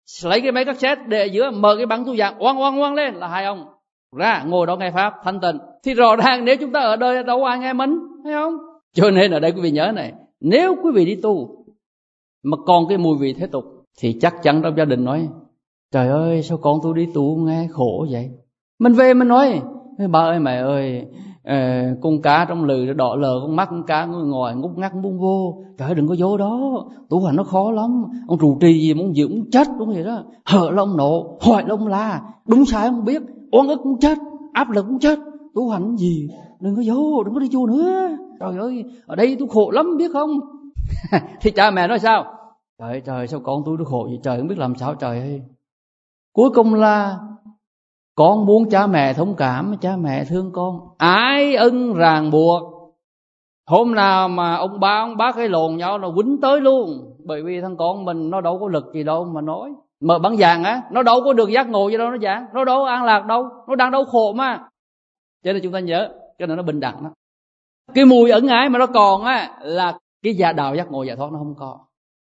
lấy cái máy cassette để ở giữa, mở cái băng tu giảng oang lên là hai ông ra ngồi đó nghe pháp thanh tịnh. Thì rõ ràng nếu chúng ta ở đời đâu ai nghe mình, thấy không? Cho nên ở đây quý vị nhớ này, nếu quý vị đi tu mà còn cái mùi vị thế tục thì chắc chắn trong gia đình nói trời ơi sao con tôi đi tu nghe khổ vậy. Mình về mình nói ba ơi mẹ ơi, con cá trong lừ đỏ lờ con mắt con cá ngồi ngút ngắt buông vô, trời ơi đừng có vô đó, tu hành nó khó lắm, ông trụ trì gì muốn giữ muốn chết đúng vậy đó, hở là ông nộ, hỏi là ông la, đúng sai không biết, oan ức cũng chết, áp lực cũng chết, tu hành gì đừng có vô, đừng có đi vô nữa, trời ơi ở đây tôi khổ lắm biết không. Thì cha mẹ nói sao? Trời sao con tôi khổ vậy trời, không biết làm sao trời ơi. Cuối cùng là con muốn cha mẹ thông cảm, cha mẹ thương con, ái ân ràng buộc. Hôm nào mà ông bác cái lồn nhau là quýnh tới luôn. Bởi vì thằng con mình nó đâu có lực gì đâu mà nói. Mà bắn vàng á, nó đâu có được giác ngộ gì đâu nó giảng, nó đâu an lạc đâu, nó đang đau khổ mà. Cho nên chúng ta nhớ, cho nên nó bình đẳng đó. Cái mùi ẩn ái mà nó còn á là cái giả đạo giác ngộ giải thoát nó không có.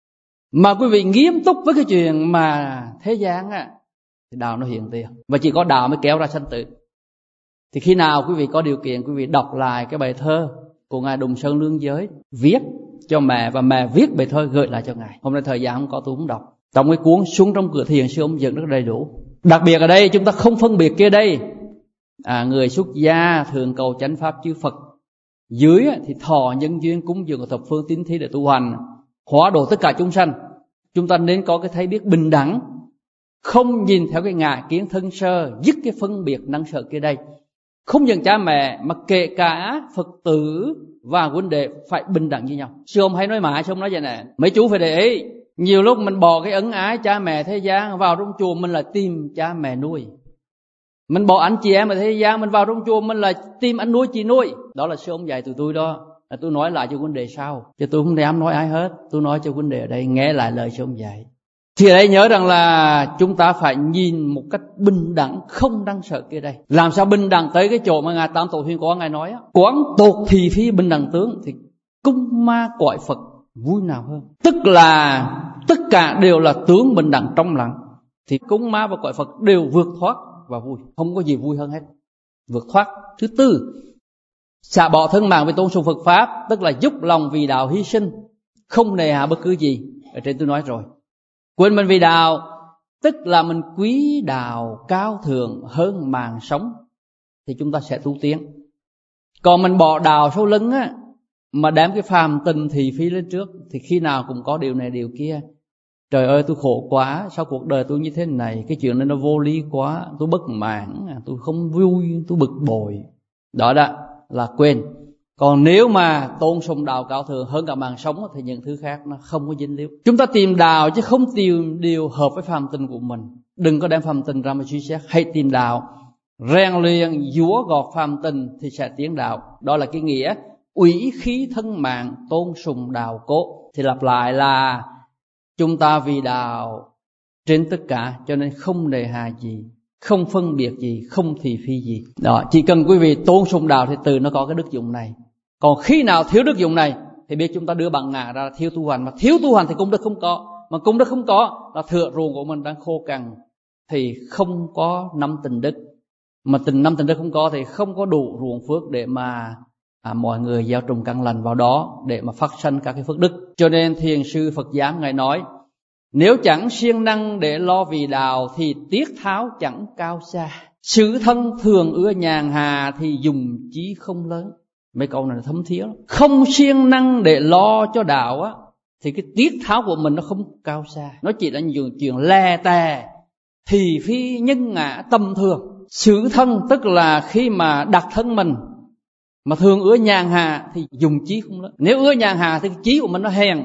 Mà quý vị nghiêm túc với cái chuyện mà thế gian á thì đạo nó hiện tiền, và chỉ có đạo mới kéo ra sanh tử. Thì khi nào quý vị có điều kiện, quý vị đọc lại cái bài thơ của ngài Đùng Sơn Lương Giới viết cho mẹ, và mẹ viết bài thơ gửi lại cho ngài. Hôm nay thời gian không có tôi không đọc. Trong cái cuốn Xuống Trong Cửa Thiền sư ông dựng rất đầy đủ. Đặc biệt ở đây chúng ta không phân biệt kia đây, người xuất gia thường cầu chánh pháp chư Phật, dưới thì thọ nhân duyên cúng dường của thập phương tín thí để tu hành hóa độ tất cả chúng sanh. Chúng ta nên có cái thấy biết bình đẳng, không nhìn theo cái ngã kiến thân sơ, dứt cái phân biệt năng sợ kia đây. Không những cha mẹ mà kể cả Phật tử và huynh đệ phải bình đẳng với nhau. Sư ông hay nói mãi, sư ông nói vậy nè, mấy chú phải để ý, nhiều lúc mình bỏ cái ân ái cha mẹ thế gian vào trong chùa, mình là tìm cha mẹ nuôi. Mình bỏ anh chị em ở thế gian, mình vào trong chùa mình là tìm anh nuôi chị nuôi. Đó là sư ông dạy tụi tôi đó. Tôi nói lại cho huynh đệ sau, chứ tôi không dám nói ai hết. Tôi nói cho huynh đệ ở đây nghe lại lời sư ông dạy. Thì ở đây nhớ rằng là chúng ta phải nhìn một cách bình đẳng, không đáng sợ kia đây. Làm sao bình đẳng tới cái chỗ mà ngài Tam Tổ Huyền Có ngài nói á, quán tột thì phi bình đẳng tướng, thì cung ma cõi Phật vui nào hơn. Tức là tất cả đều là tướng bình đẳng trong lặng, thì cung ma và cõi Phật đều vượt thoát và vui, không có gì vui hơn hết. Vượt thoát. Thứ tư, xả bỏ thân mạng về tôn sùng Phật pháp, tức là dốc lòng vì đạo hy sinh, không nề hà bất cứ gì. Ở trên tôi nói rồi. Quên mình vì đạo, tức là mình quý đạo cao thượng hơn màng sống, thì chúng ta sẽ tu tiến. Còn mình bỏ đạo sau lưng á, mà đem cái phàm tình thị phi lên trước, thì khi nào cũng có điều này điều kia. Trời ơi tôi khổ quá, sao cuộc đời tôi như thế này, cái chuyện này nó vô lý quá, tôi bất mãn, tôi không vui, tôi bực bội. Đó là quên. Còn nếu mà tôn sùng đạo cao thượng hơn cả màng sống thì những thứ khác nó không có dính líu. Chúng ta tìm đạo chứ không tìm điều hợp với phàm tình của mình. Đừng có đem phàm tình ra mà suy xét. Hãy tìm đạo, rèn luyện dúa gọt phàm tình thì sẽ tiến đạo. Đó là cái nghĩa ủy khí thân mạng tôn sùng đạo cố. Thì lặp lại là chúng ta vì đạo trên tất cả, cho nên không nề hà gì, không phân biệt gì, không thị phi gì. Đó, chỉ cần quý vị tôn sùng đạo thì từ nó có cái đức dụng này. Còn khi nào thiếu đức dụng này thì biết chúng ta đưa bằng ngã ra thiếu tu hành. Mà thiếu tu hành thì công đức không có. Mà công đức không có là thửa ruộng của mình đang khô cằn, thì không có năm tình đức. Mà năm tình đức không có thì không có đủ ruộng phước để mà mọi người gieo trồng căn lành vào đó, để mà phát sanh các cái phước đức. Cho nên thiền sư Phật Giám ngài nói, nếu chẳng siêng năng để lo vì đạo thì tiết tháo chẳng cao xa. Sự thân thường ưa nhàn hà thì dùng chí không lớn. Mấy câu này thấm thía lắm. Không siêng năng để lo cho đạo á, thì cái tiết tháo của mình nó không cao xa. Nó chỉ là những chuyện lè tè, thị phi nhân ngã tầm thường. Sự thân tức là khi mà đặt thân mình mà thường ưa nhàn hà thì dùng chí không lớn. Nếu ưa nhàn hà thì chí của mình nó hèn,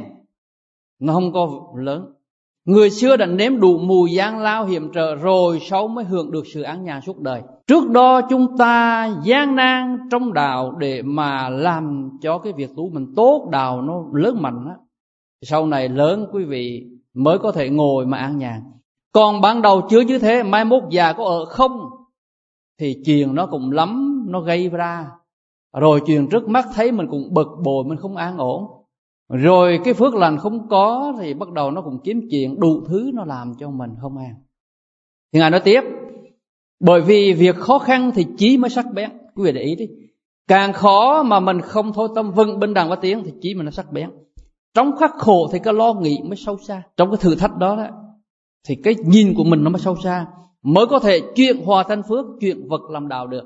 nó không có lớn. Người xưa đã nếm đủ mùi gian lao hiểm trở rồi sau mới hưởng được sự an nhàn suốt đời. Trước đó chúng ta gian nan trong đạo để mà làm cho cái việc tu mình tốt, đạo nó lớn mạnh á. Sau này lớn quý vị mới có thể ngồi mà an nhàn. Còn ban đầu chưa như thế, mai mốt già có ở không thì chuyện nó cũng lắm, nó gây ra. Rồi chuyện trước mắt thấy mình cũng bực bội, mình không an ổn. Rồi cái phước lành không có thì bắt đầu nó cũng kiếm chuyện đủ thứ nó làm cho mình không an. Thì Ngài nói tiếp, bởi vì việc khó khăn thì chí mới sắc bén. Quý vị để ý đi, càng khó mà mình không thôi tâm vâng bên đằng và tiếng thì chí mình nó sắc bén. Trong khắc khổ thì cái lo nghĩ mới sâu xa. Trong cái thử thách đó thì cái nhìn của mình nó mới sâu xa, mới có thể chuyển hòa thành phước, chuyển vật làm đạo được.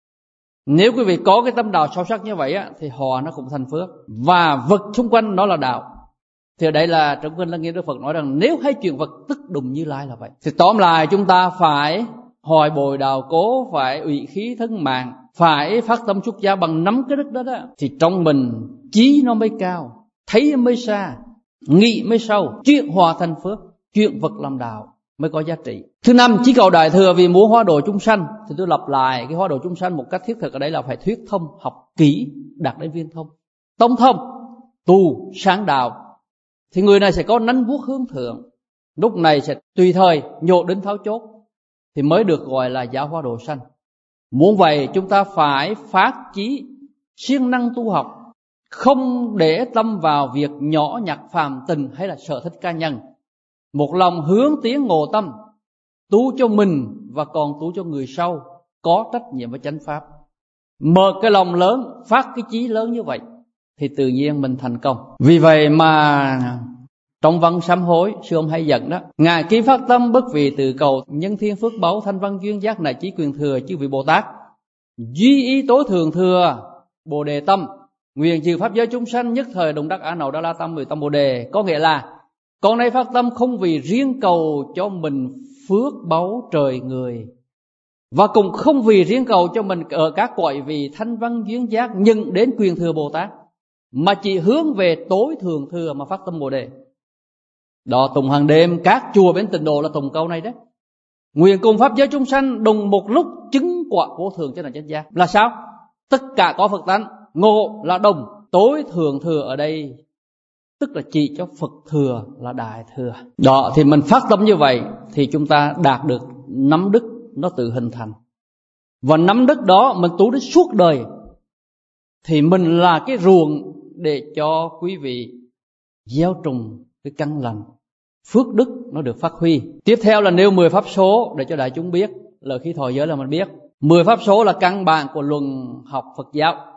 Nếu quý vị có cái tâm đạo sâu sắc như vậy thì hòa nó cũng thành phước, và vật xung quanh nó là đạo. Thì ở đây là trong kinh Lăng Nghiêm Đức Phật nói rằng nếu hay chuyển vật tức đùng Như Lai là vậy. Thì tóm lại chúng ta phải hồi bồi đào cố, phải ủy khí thân mạng, phải phát tâm xuất gia bằng 5 cái đức đó, thì trong mình chí nó mới cao, thấy mới xa, nghĩ mới sâu, chuyển hòa thành phước, chuyển vật làm đạo mới có giá trị. Thứ 5, chí cầu đại thừa vì muốn hóa độ chúng sanh. Thì tôi lặp lại cái hóa độ chúng sanh một cách thiết thực ở đây là phải thuyết thông, học kỹ, đạt đến viên thông, tông thông, tu sáng đạo. Thì người này sẽ có nắn vuốt hướng thượng, lúc này sẽ tùy thời nhổ đến tháo chốt, thì mới được gọi là giáo hóa độ sanh. Muốn vậy chúng ta phải phát chí siêng năng tu học, không để tâm vào việc nhỏ nhặt phàm tình hay là sở thích cá nhân, một lòng hướng tiến ngộ tâm, tu cho mình và còn tu cho người sau, có trách nhiệm với chánh pháp. Mở cái lòng lớn, phát cái chí lớn như vậy thì tự nhiên mình thành công. Vì vậy mà trong văn sám hối, sư ông hay dẫn đó, Ngài ký phát tâm bất vì từ cầu nhân thiên phước báu thanh văn duyên giác này chí quyền thừa chư vị Bồ Tát, duy ý tối thường thừa Bồ đề tâm, nguyện trừ pháp giới chúng sanh nhất thời đồng đắc A Nậu Đa La Tâm 10 tâm Bồ đề. Có nghĩa là con này phát tâm không vì riêng cầu cho mình phước báu trời người, và cũng không vì riêng cầu cho mình ở các cõi vì thanh văn duyên giác nhưng đến quyền thừa Bồ Tát, mà chỉ hướng về tối thường thừa mà phát tâm Bồ đề. Đó, tụng hàng đêm, các chùa bên Tịnh Độ là tụng câu này đấy. Nguyện cùng pháp giới chúng sanh đồng một lúc chứng quả vô thường cho là chánh giác. Là sao? Tất cả có Phật tánh, ngộ là đồng, tối thường thừa ở đây tức là chỉ cho Phật thừa là đại thừa. Đó, thì mình phát tâm như vậy thì chúng ta đạt được 5 đức nó tự hình thành. Và 5 đức đó mình tu đến suốt đời thì mình là cái ruộng để cho quý vị gieo trồng cái căn lành, phước đức nó được phát huy. Tiếp theo là nêu 10 pháp số để cho đại chúng biết, lời khi thọ giới là mình biết. 10 pháp số là căn bản của luận học Phật giáo.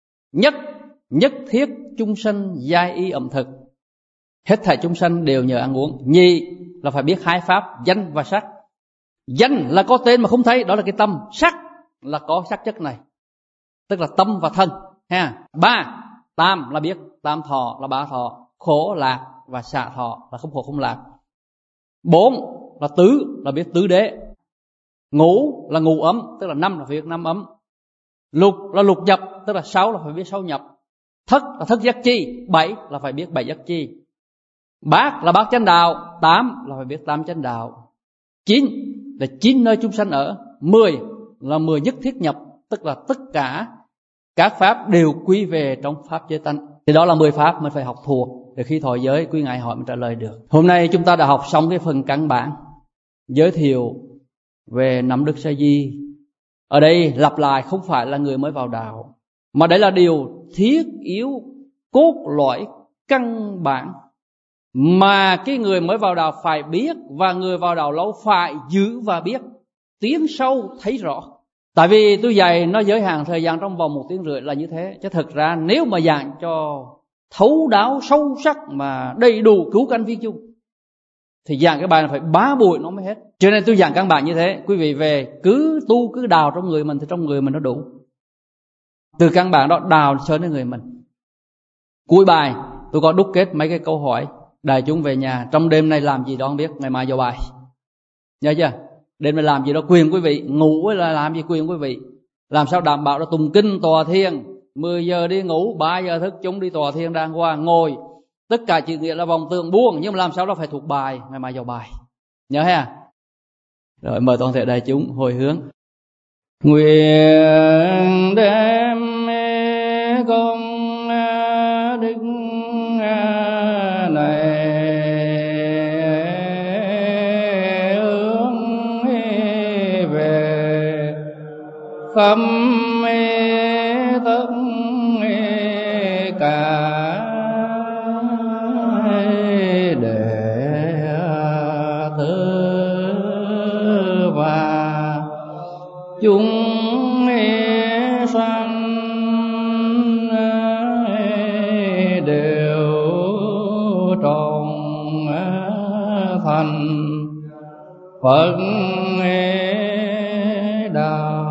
Nhất thiết chúng sanh giai y ẩm thực, hết thảy chúng sanh đều nhờ ăn uống. Nhị là phải biết 2 pháp, danh và sắc. Danh là có tên mà không thấy, đó là cái tâm. Sắc là có sắc chất này, tức là tâm và thân ha. 3, tam là biết, tam thọ là 3 thọ, khổ lạc và xả thọ là không khổ không lạc. 4 là tứ là biết tứ đế. Ngũ là ngũ ấm, tức là 5 là phải biết 5 ấm. Lục là lục nhập, tức là 6 là phải biết 6 nhập. Thất là thất giác chi, 7 là phải biết 7 giác chi. Bát là bát chánh đạo, 8 là phải biết 8 chánh đạo. 9 là 9 nơi chúng sanh ở. 10 là 10 nhất thiết nhập, tức là tất cả các pháp đều quy về trong pháp giới tánh. Thì đó là 10 pháp mình phải học thuộc để khi thọ giới quý ngài hỏi mình trả lời được. Hôm nay chúng ta đã học xong cái phần căn bản giới thiệu về 5 đức sa di. Ở đây lặp lại không phải là người mới vào đạo, mà đấy là điều thiết yếu, cốt lõi, căn bản mà cái người mới vào đạo phải biết, và người vào đạo lâu phải giữ và biết, tiến sâu thấy rõ. Tại vì tôi dạy nó giới hạn thời gian trong vòng 1 tiếng rưỡi là như thế, chứ thực ra nếu mà giảng cho thấu đáo sâu sắc mà đầy đủ cứu cánh viên chung thì giảng cái bài này phải 3 buổi nó mới hết. Cho nên tôi giảng căn bản như thế. Quý vị về cứ tu cứ đào trong người mình thì trong người mình nó đủ. Từ căn bản đó đào sớm đến người mình. Cuối bài tôi có đúc kết mấy cái câu hỏi. Đại chúng về nhà trong đêm nay làm gì đó không biết, ngày mai vào bài. Nhớ chưa? Đêm nay làm gì đó quyền quý vị, ngủ là làm gì quyền quý vị. Làm sao đảm bảo là tụng kinh tòa thiền, 10 giờ đi ngủ, 3 giờ thức chúng đi tòa thiền đàng hoàng ngồi. Tất cả chỉ nghĩa là vòng tượng buông, nhưng mà làm sao đó phải thuộc bài, ngày mai vào bài. Nhớ ha? Rồi mời toàn thể đại chúng hồi hướng. Nguyện đem công đức này hướng về khắp tất cả tròn thành Phật Đà.